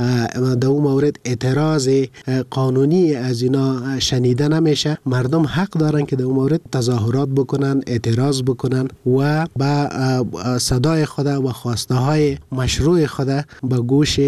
در اون مورد اعتراض قانونی از اینا شنیده نمیشه. مردم حق دارن که در اون مورد تظاهرات بکنن، اعتراض بکنن و با صدای خود و خواسته های مشروع خود به گوش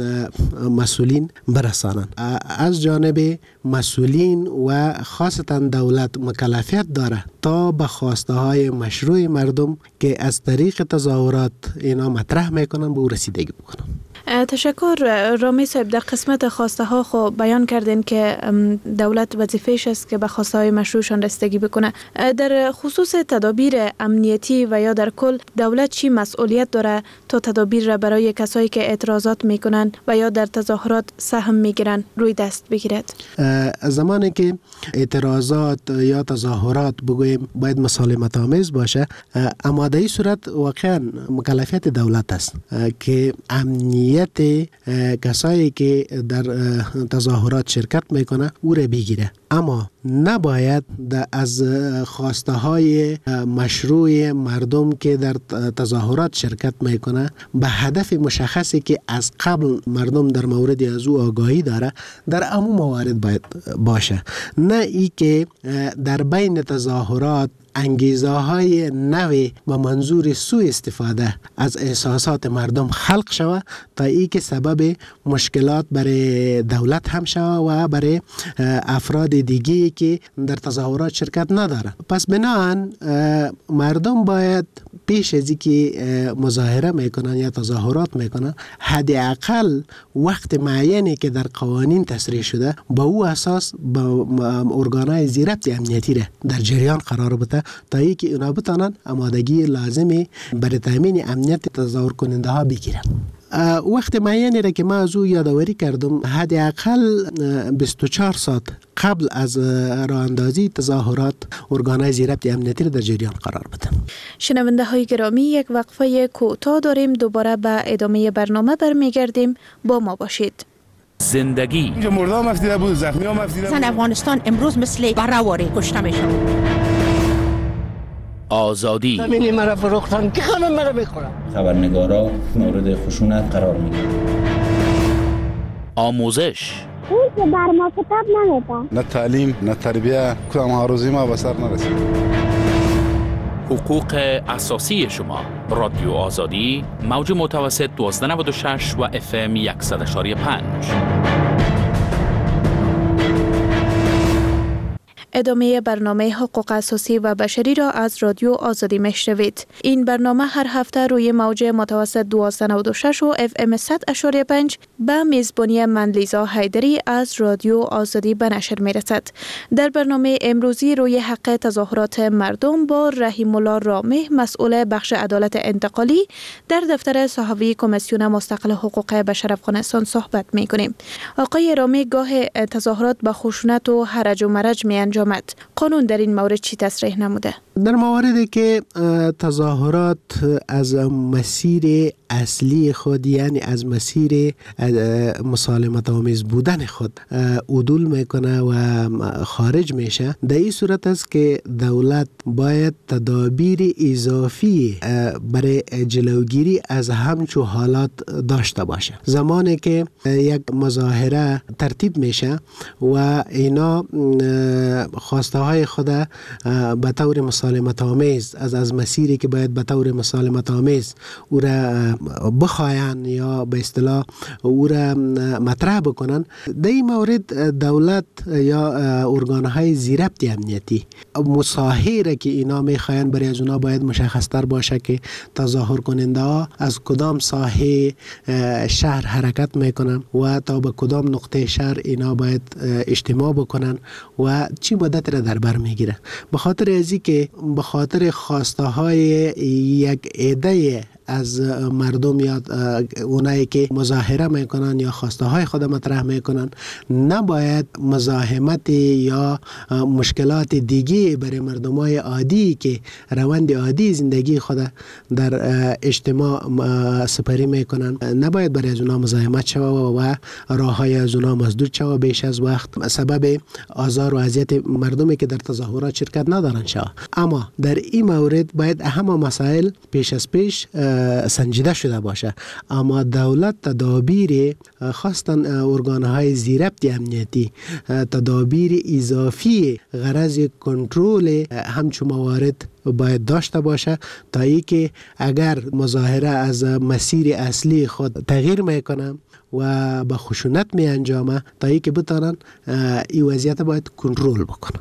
مسئولین برسانن. از جانب مسئولین و خاصتا دولت مکلفیت داره تا به خواسته های مشروع مردم که از طریق تظاهرات اینا مطرح میکنن به او رسیدگی بکنن. تشکر رامی صاحب. در قسمت خواسته ها خب بیان کردین که دولت وظیفه‌اش است که به خواسته های مشروعشان رسیدگی بکنه. در خصوص تدابیر امنیتی و یا در کل دولت چی مسئولیت داره تا تدابیر را برای کسایی که اعتراضات میکنن و یا در تظاهرات سهم میگیرن روی دست بگیرد؟ از زمانی که اعتراضات یا تظاهرات بگوییم باید مسالمت آمیز باشه، اما در این صورت واقعا مکلفیت دولت است که امنیت کسایی که در تظاهرات شرکت میکنه او را بگیره، اما نباید از خواسته های مشروع مردم که در تظاهرات شرکت میکنه به هدف مشخصی که از قبل مردم در مورد از او آگاهی داره در عموم موارد باید باشه، نه ای که در بین تظاهرات انگیزه های نوی و منظور سوء استفاده از احساسات مردم خلق شود تا ای که سبب مشکلات برای دولت هم شود و برای افراد دیگی که در تظاهرات شرکت نداره. پس بناهن مردم باید پیش از اینکه مظاهره میکنن یا تظاهرات میکنن حداقل وقت معینی که در قوانین تصریح شده با او اساس با ارگانهای ضبط امنیتی را در جریان قرار بده تا اینکه اونا بتانن آمادگی لازمی برای تامین امنیت تظاهر کننده ها بگیرن. وقت معینی را که ما از او یادآوری کردم، حداقل بیست و چهار ساعت قبل از راه اندازی تظاهرات ارگانهای ضبط امنیتی را در جریان قرار بده. شنونده های گرامی، یک وقفه کوتاه داریم، دوباره به ادامه برنامه برمیگردیم، با ما باشید. زندگی اینجا مردم افتیده بود، زخمی هم افتیده بود. زن افغانستان امروز مثل برآوری کشته میشن. آزادی زمینی مرا فروختن که همه مرا میخورن. خبرنگارا مورد خشونت قرار میگیرن. آموزش اون که بر ما کتاب نمیده. نه تعلیم نه تربیه، کدام ها روزی ما به سر نرسید. حقوق اساسی شما. رادیو آزادی، موج متوسط دوازده نود و شش و اف ام صد و پنج. ادامه برنامه حقوق اساسی و بشری را از رادیو آزادی میشنوید. این برنامه هر هفته روی موج متوسط دویست و نود و شش و اف ام صد و پنج به میزبانی من لیزا حیدری از رادیو آزادی به نشر میرسد. در برنامه امروزی روی حق تظاهرات مردم با رحیم الله رامه مسئول بخش عدالت انتقالی در دفتر صحافی کمیسیون مستقل حقوق بشر افغانستان صحبت میکنیم. آقای رامه، گاه تظاهرات به خشونت و هرج و مرج می انجامد. قانون در این مورد چی تصریح نموده؟ در مواردی که تظاهرات از مسیر اصلی خود، یعنی از مسیر مسالمت آمیز بودن خود عدول میکنه و خارج میشه، در این صورت است که دولت باید تدابیر اضافی برای جلوگیری از همچو حالات داشته باشه. زمانی که یک مظاهره ترتیب میشه و اینا خواسته های خود به طور مسالمت آمیز از از مسیری که باید به طور مسالمت آمیز او را بخواین یا به اصطلاح او را مطرح بکنن، در این مورد دولت یا ارگانهای زیربط امنیتی مساحه که اینا میخواین برای از اونا باید مشخص تر باشه که تظاهر کننده ها از کدام ساحه شهر حرکت میکنن و تا به کدام نقطه شهر اینا باید اجتماع بکنن و چی مدت را در بر میگیره. به خاطر ازی که به خاطر خواسته های یک عده از مردم یا اونایی که مظاهره میکنن یا خواسته های خود مطرح میکنن نباید مزاحمت یا مشکلات دیگه برای مردم های عادی که روند عادی زندگی خود در اجتماع سپری میکنن نباید برای از اونا مزاحمت شوه و راه های از اونا مسدود شوه بیش از وقت، سبب آزار و اذیت مردمی که در تظاهرات شرکت ندارن شوه. اما در این مورد باید اهم مسائل پیش از پیش سنجیده شده باشه. اما دولت تدابیر خواستن ارگانهای زیربط امنیتی تدابیر اضافی غرض کنترل همچون موارد باید داشته باشه تا ای که اگر مظاهره از مسیر اصلی خود تغییر میکنه و به خشونت می انجامه تا ای که بتانن این وضعیت باید کنترل بکنن.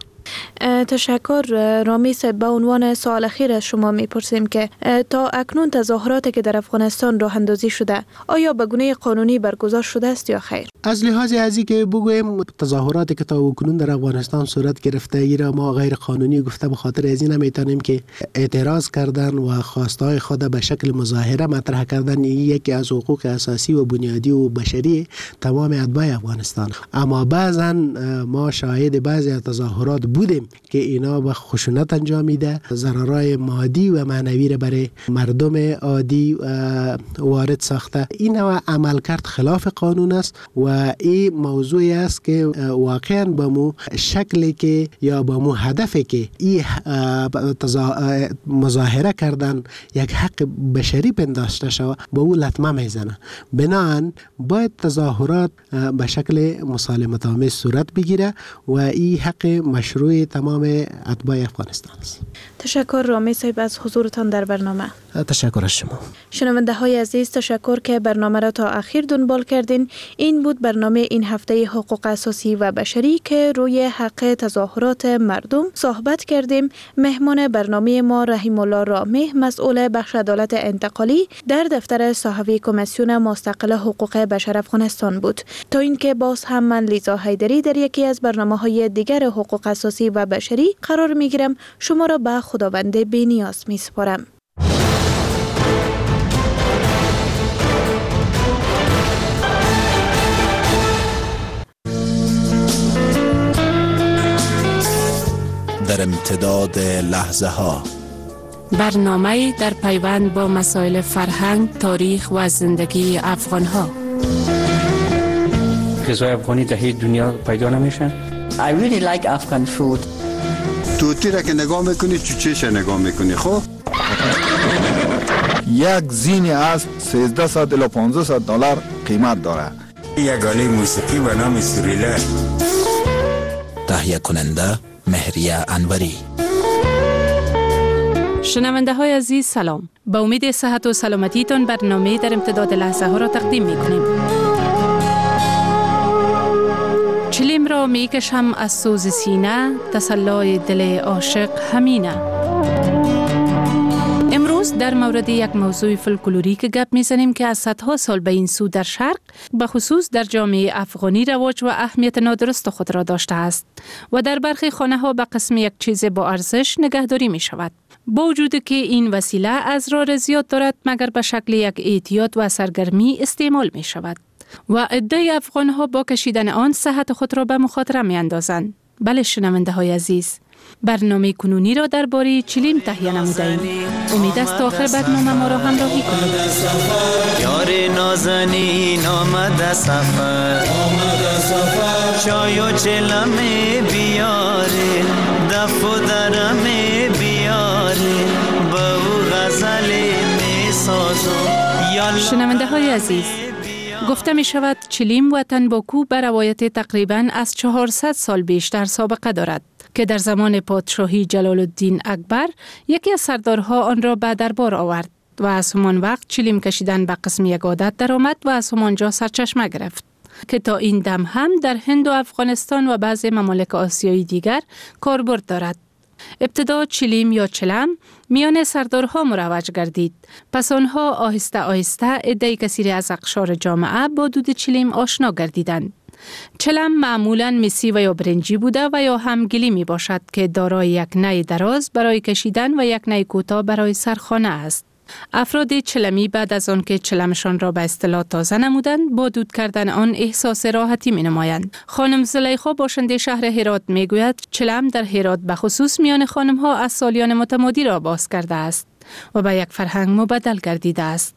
تشکر رامی صاحب. به عنوان سوال اخیر از شما میپرسیم که تا اکنون تظاهراتی که در افغانستان راه اندازی شده آیا به گونه قانونی برگزار شده است یا خیر؟ از لحاظ ازی که بگویم تظاهراتی که تا اکنون در افغانستان صورت گرفته ایرا ما غیر قانونی گفته به خاطر از این نمیتونیم که اعتراض کردن و خواستهای خود به شکل مظاهره مطرح کردن یکی از حقوق اساسی و بنیادی و بشری تمام اتباع افغانستان. اما بعضا ما شاهد بعضی از تظاهرات بودیم که اینا به خشونت انجام میده، ضررهای مادی و معنوی را برای مردم عادی وارد ساخته. این نوع عملکرد خلاف قانون است و این موضوعی است که واقعا به مو شکلی که یا به مو هدفی که این مظاهره کردن یک حق بشری پنداشته شود به او لطمه میزنه. بنابراین باید تظاهرات به شکل مسالمت آمیز صورت بگیره و این حق مشروع تمام اتباع افغانستان است. تشکر رامی صاحب از حضورتان در برنامه. تشکر از شما. شنونده های عزیز، تشکر که برنامه را تا اخیر دنبال کردین. این بود برنامه این هفته حقوق اساسی و بشری که روی حق تظاهرات مردم صحبت کردیم. مهمان برنامه ما رحیم الله رامه مسئول بخش عدالت انتقالی در دفتر صحافی کمیسیون مستقل حقوق بشر افغانستان بود. تا اینکه باز هم من لیزا حیدری در یکی از برنامه‌های دیگر حقوق اساسی و بشری قرار میگیرم. شما را به خداوند بی‌نیاز میسپارم. در امتداد لحظه ها، برنامه در پیوند با مسائل فرهنگ، تاریخ و زندگی افغان ها. غذای افغانی در هیچ دنیا پیدا نمیشن. I really like Afghan food. توتی را که نگاه میکنی چوچهش نگاه میکنی. خب یک زین از سیزده صد الی پانزده صد دلار قیمت داره. یک آله موسیقی به نام سوریله. تهیه کننده مهریه انوری. شنونده های عزیز سلام. با امید صحت و سلامتیتان برنامه در امتداد لحظه ها را تقدیم می کنیم. چلیم را را می کشم از سوز سینه، تسلای دل عاشق همینه. امروز در مورد یک موضوع فولکلوریک گپ میزنیم که از صدها سال به این سو در شرق به خصوص در جامعه افغانی رواج و اهمیت نادرست خود را داشته است و در برخی خانه ها به قسم یک چیز با ارزش نگهداری می شود. با وجود که این وسیله ازرار زیاد دارد مگر به شکل یک اعتیاد و سرگرمی استعمال می شود و عده افغان ها با کشیدن آن صحت خود را به مخاطره می اندازند. بله شنونده های عزیز، برنامه کنونی را درباره چلیم تهیه نموده‌ایم. امید است تا آخر برنامه ما را همراهی کنید. یار نازنین آمد سفر، چای و چلم بیاره، دف و درم بیاره، با او غزل می سازم. شنونده های عزیز، گفته می شود چلیم و تنباکو به روایت تقریباً از چهارصد سال بیشتر سابقه دارد که در زمان پادشاهی جلال الدین اکبر یکی از سردارها آن را به دربار آورد و از همان وقت چلیم کشیدن به قسم یک عادت درآمد و از همانجا سرچشمه گرفت که تا این دم هم در هند و افغانستان و بعضی ممالک آسیایی دیگر کاربرد دارد. ابتدا چلیم یا چلم میان سردارها مروج گردید. پس آنها آهسته آهسته عده کثیری از اقشار جامعه با دود چلیم آشنا گردیدند. چلم معمولاً مسی و یا برنجی بوده و یا هم گلی می باشد که دارای یک نی دراز برای کشیدن و یک نی کوتاه برای سرخانه است. افراد چلمی بعد از آن که چلمشان را به اصطلاح تازه نمودند با دود کردن آن احساس راحتی می نمایند. خانم زلیخا باشنده شهر هرات می گوید چلم در هرات به خصوص میان خانم ها از سالیان متمادی را باز کرده است و به یک فرهنگ مبدل گردیده است.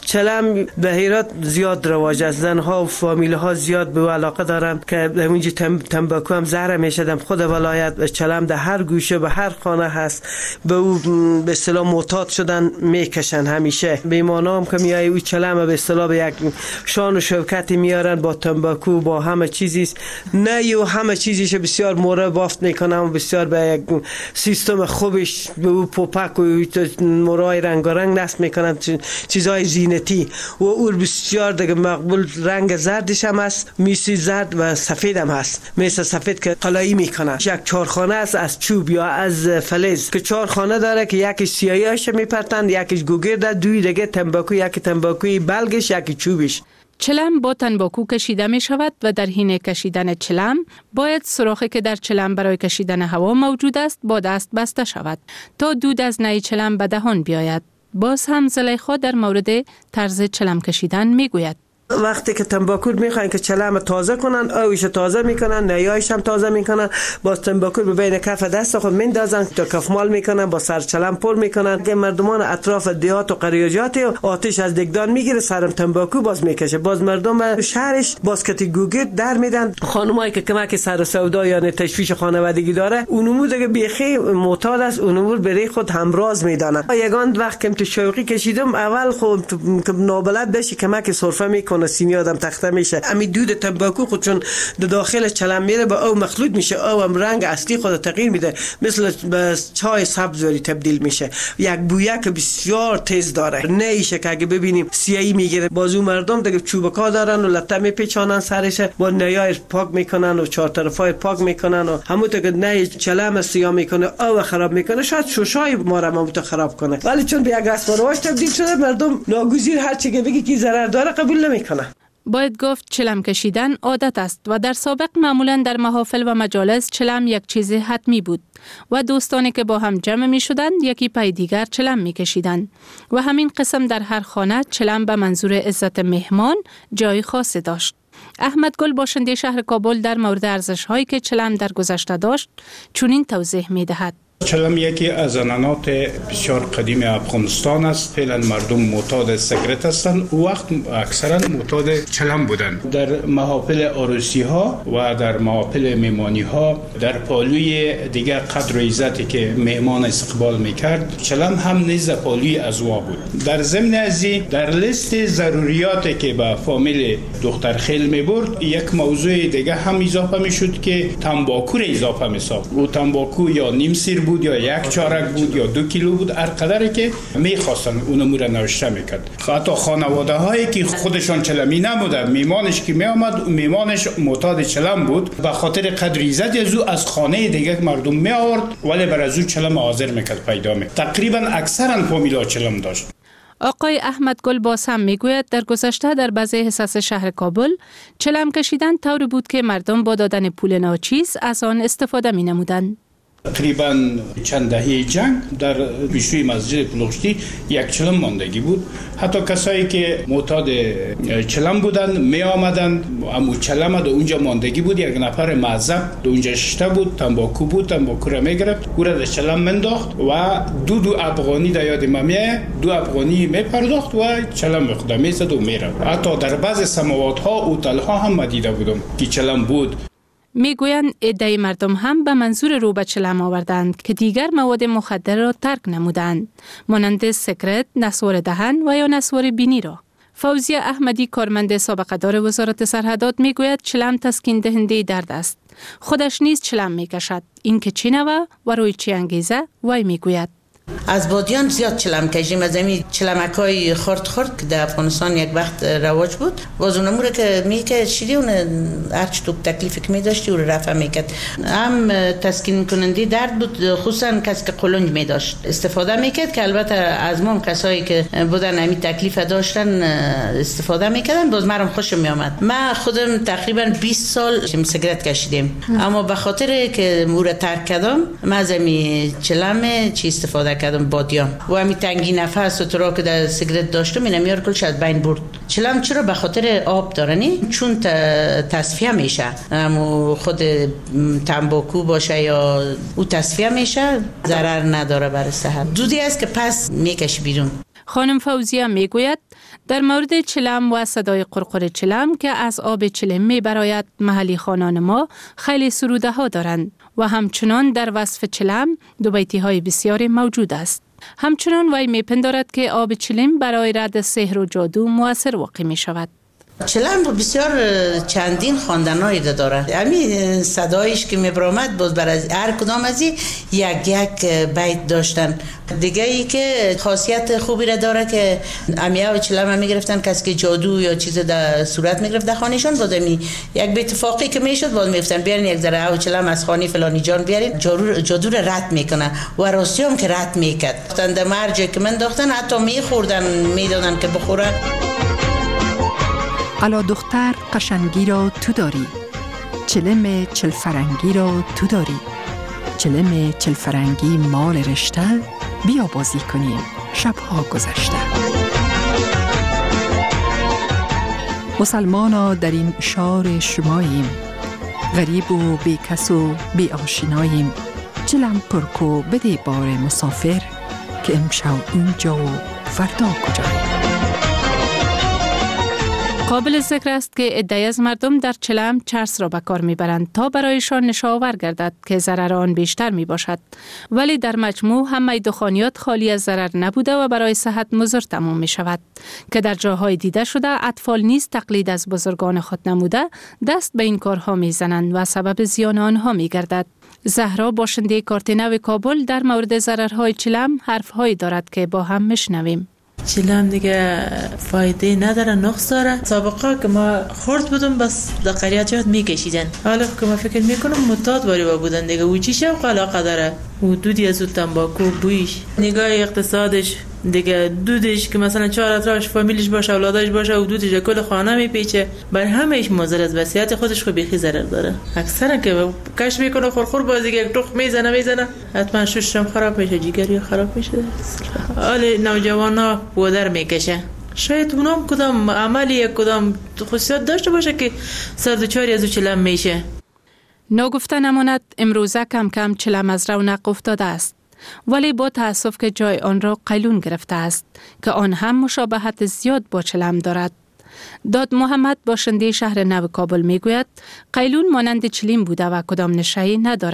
چلم به هرات زیاد رواج است. زنها و فامیل ها زیاد به علاقه دارن که اونجا تم، تنباکو هم زهره میشدم. خود ولایت چلم در هر گوشه به هر خانه هست. به او به اصطلاح معتاد شدن میکشن همیشه. بیمانا هم که میای او چلم به اصطلاح به یک شان و شوکتی میارن با تنباکو با همه چیزی. نه و همه چیزیش بسیار موره بافت میکنن و بسیار به یک سیستم خوبش به او پوپک و مرای رنگارنگ نصب میکنن، چیزای زینتی و او بسیار دیگه مقبول. رنگ زردش هم هست، میسی زرد و سفید هم هست، مثل سفید که قلایی میکنه. یک چهارخانه است از چوب یا از فلز که چهارخانه داره که یکیش سیاهیش میپرتند، یکیش گوگرد، دوی دیگه تنباکو، یکی تنباکوی بلگش، یکی چوبش. چلم با تنباکو کشیده می شود و در حین کشیدن چلم باید سوراخی که در چلم برای کشیدن هوا موجود است با دست بسته شود تا دود از نی چلم به دهان بیاید. باز هم زلیخا در مورد طرز چلم کشیدن می گوید. وقتی که تنباکو میخواین که چلم تازه کنن، آویش تازه میکنن، نیایش هم تازه میکنن، با تنباکو به بین کف دست خود میندازن تا کفمال میکنن، با سر چلم پر میکنن که مردمان اطراف دیهات و قریاجات آتش از دگدان میگیره، سرم تنباکو باز میکشه. باز مردم شهرش باز کتی گوگرد در میدن. خانمایی که کمک سر سودا یا تشویش خانوادگی داره اونمو دیگه بیخی معتاد است، اونمو برای خود همراز میدانن. یگان وقت که تو شوقی کشیدم اول خود نابلد بشی کمک سرفه میکنه، سینی آدم تخته میشه. امی دود تنباکو خود چون در داخل چلم میره با او مخلوط میشه، او هم رنگ اصلی خود تغییر میده، مثل به چای سبز ولی تبدیل میشه. یک بویه که بسیار تیز داره، نیشه که اگه ببینیم سیاهی میگیره. بازو مردم دیگه چوبکا دارن و لطه میپیچانن سرش، با نیای پاک میکنن و چهار طرفای پاک میکنن و همونطور که نی چلم سیاه میکنه او خراب میکنه، شاید شوشای ما را همونطور خراب کنه. ولی چون به یک رسم و رواج تبدیل شده مردم ناگزیر هر چی که بگی که ضرر داره قبول نمیکنه. باید گفت چلم کشیدن عادت است و در سابق معمولاً در محافل و مجالس چلم یک چیز حتمی بود و دوستانی که با هم جمع می شدند یکی پای دیگر چلم می کشیدند و همین قسم در هر خانه چلم به منظور عزت مهمان جای خاصی داشت. احمد گل باشنده شهر کابل در مورد ارزش هایی که چلم در گذشته داشت چنین توضیح می دهد. چلم یکی از عنعنات بسیار قدیم افغانستان است. فعلا مردم معتاد سیگارت هستند، او وقت اکثرا معتاد چلم بودند. در محافل عروسی ها و در محافل مهمانی ها در پالوی دیگر قدر و عزتی که مهمان استقبال میکرد چلم هم نیز پالوی ازوا بود. در ضمن ازی در لیست ضروریاتی که به فامیل دختر خیل میبرد یک موضوع دیگه هم اضافه میشد که تنباکو را اضافه میساخت. او تنباکو یا نیم سیر بود یا یک چارک بود یا دو کیلو بود، هر قدری که میخواستن اون امور نوشته میکرد. حتی خانواده هایی که خودشان چلمی نبودن، میمانش که میامد میمانش معتاد چلم بود، به خاطر قدر عزت از او از خانه دیگه مردم می آورد ولی بر از او چلم حاضر میکرد پیدا می. تقریبا اکثرا فامیلا چلم داشت. آقای احمد گل باسم میگوید در گذشته در بعضی حصص شهر کابل چلم کشیدن طوری بود که مردم با دادن پول ناچیز از آن استفاده می نمودند. تقریبا چند دهه جنگ در پیشوی مسجد پلوشتی یک چلم ماندگی بود. حتی کسایی که معتاد چلم بودن می آمدن، اما چلم در اونجا ماندگی بود، یک نفر معذب در اونجا ششته بود، تنباکو بود، تنباکو را می گرفت، او را در چلم منداخت و دو دو افغانی در یاد ممیه دو افغانی می پرداخت و چلم به خدا می زد و می رفت. حتی در بعض سماوات ها اوتل ها هم دیده بودم که چلم بود. میگویند عده مردم هم به منظور رو به چلم آوردند که دیگر مواد مخدر را ترک نمودند، مانند سیگرت، نسوار دهن و یا نسوار بینی را. فوزیه احمدی کارمند سابقه دار وزارت سرحدات میگوید چلم تسکین دهنده درد است. خودش نیز چلم میکشد. این که چی نوه و روی چی انگیزه وای میگوید. از بادیان زیاد چلم کشیم، از همین چلمکای خرد خرد که در افغانستان یک وقت رواج بود، باز اونموره که میکرد شیری اون هرچی تو تکلیفی که میداشتی اون رفع میکرد. هم تسکین کننده درد بود، خصوصا کسی که قلنج میداشت استفاده میکرد که البته از ما کسایی که بودن همین تکلیف داشتن استفاده میکردن. باز مرام خوشم میامد. من خودم تقریبا بیست سال سیگرت کشیدم، اما به خاطر که مور ترک کردم من از همین چلم چی استفاده کردم بادیان و همین تنگی نفس و ترا که در سیگرت داشتم اینم یار کلش از بین برد. چلم چرا؟ به خاطر آب دارنی، چون تصفیه میشه، اما خود تنباکو باشه یا او تصفیه میشه، ضرر نداره برای صحت. دودی است که پس میکشی بیرون. خانم فوزیه میگوید در مورد چلم و صدای قرقر چلم که از آب چلم میبراید، محلی خانان ما خیلی سروده ها دارند و همچنان در وصف چلم دو بیتی های بسیاری موجود است. همچنان وی میپندارد که آب چلم برای رد سحر و جادو مؤثر واقع می شود. چلم بسیار چندین خواندنایی داره. همین صدایش که میبرامد باز برای هر کدام از یک یک بیت داشتن. دیگه ای که خاصیت خوبی را داره که امیه و چلم هم میگرفتن کسی که جادو یا چیز در صورت میگرفت در خانهشون، باز می یک به اتفاقی که میشد باز میفتن بیارین یک ذره او چلم از خانه فلانی جان بیارین، جادو جادو را رد میکنه و راستی هم که رد میکرد. در مرجع که من داختن حتی میخوردن میدادن که بخورن. الا دختر قشنگی را تو داری، چلم چل فرنگی را تو داری، چلم چل فرنگی مال رشته، بیا بازی کنیم شبها گذشته. مسلمانا در این شار شماییم، غریب و بی کس و بی آشناییم، چلم پرکو بده بار مسافر، که امشب اینجا و فردا کجاییم. قابل ذکر است که عده‌ای از مردم در چلم چرس را به کار میبرند تا برایشان نشاور گردد که ضرر آن بیشتر می باشد، ولی در مجموع همه دخانیات خالی از ضرر نبوده و برای صحت مضر تمام می شود که در جاهای دیده شده اطفال نیز تقلید از بزرگان خود نموده دست به این کارها می زنند و سبب زیان آنها می گردد. زهرا باشنده کارت نو کابل در مورد ضررهای چلم حرفهایی دارد که با هم میشنویم. چلم دیگه فایده نداره، نقص داره. سابقا که ما خورد بودم بس در قریات میکشیدن، حالا که ما فکر میکنم متاد باری با بودن دیگه و چی شوق علاقه داره و دودی از اون تنباکو بویش، نگاه اقتصادش دیگه، دودش که مثلا چهار اطراش فامیلش باشه اولادش باشه و دودش کل خانه میپیچه، برای همهش مضر است. وصیت خودش خو بیخی ضرر داره. اکثرا که کش میکنه خورخور باز دیگه تخم میزنه میزنه حتما ششم خراب میشه، جگری خراب میشه. حال نوجوانا بودر میکشه. شاید اونام کدام عملی کدام خصوصیت داشته باشه که سردوچاری از چلم میشه. نگفته نماند امروزه کم کم چلم از رونق افتاده است، ولی با تأسف که جای آن را قیلون گرفته است که آن هم مشابهت زیاد با چلم دارد. داد محمد باشنده شهر نو کابل میگوید قیلون مانند چلم بوده و کدام نشه‌ای ندارد.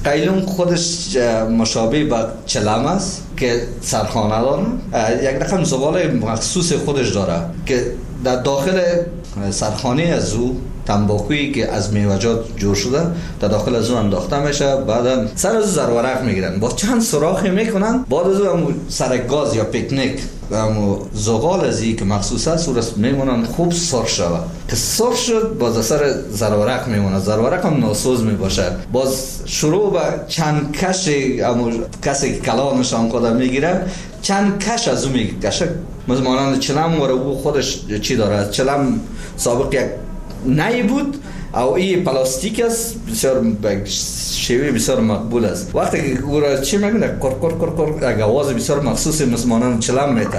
قیلون خودش مشابه به چلم است که سرخانه داره. یک رقم زغال مخصوص خودش داره که در داخل سرخانه از او تنباکویی که از میوه‌جات جور شده در داخل از اون انداخته میشه. بعدا سر از زرورق میگیرن با چند سوراخی میکنن. بعد از اون سر گاز یا پیکنیک و زغال ازی که مخصوص است سورس میمونن خوب سرخ شود. که سرخ شد باز سر زرورق میمونه. زرورق هم ناسوز میباشه. باز شروع به چند کش امو کسی که کلان نشان خود میگیره چند کش از اون میکشه. مثلا چلم وره او خودش چی داره؟ چلم سابق یک نی بود او این پلاستیک است، بسیار شیوه بسیار مقبول است. وقتی که او را چی میگونه کر کر کر کر آواز بسیار مخصوص مسلمانان چلم میته.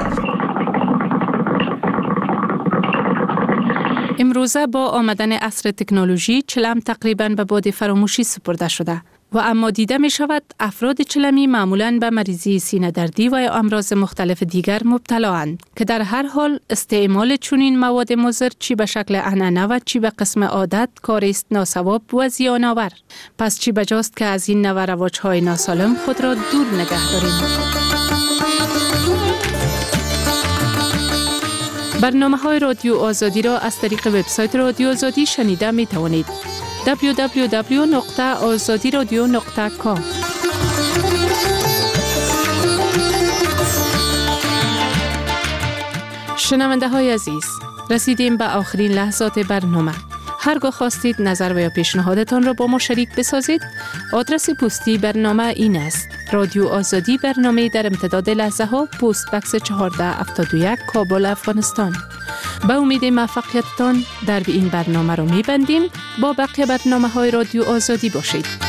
امروزه با آمدن عصر تکنولوژی چلم تقریباً به باد فراموشی سپرده شده و اما دیده می شود افراد چلمی معمولاً به مریضی سینه دردی و امراض مختلف دیگر مبتلا اند که در هر حال استعمال چنین مواد مضر چی به شکل عنعنه و چی به قسم عادت کاری است ناصواب و زیان آور. پس چی بجاست که از این نوع رواج‌های ناسالم خود را دور نگه داریم. برنامه های رادیو آزادی را از طریق وبسایت رادیو آزادی شنیده می توانید. دبلیو دبلیو دبلیو نقطه آزادی رادیو نقطه کام. شنونده های عزیز، رسیدیم به آخرین لحظات برنامه. هرگاه خواستید نظر و یا پیشنهادتان را با ما شریک بسازید، آدرس پستی برنامه این است: رادیو آزادی، برنامه در امتداد لحظه ها، پست بکس چهارده هفتاد و یک، کابل، افغانستان. به امید موفقیتتان در این برنامه را می بندیم. با بقیه برنامه های رادیو آزادی باشید.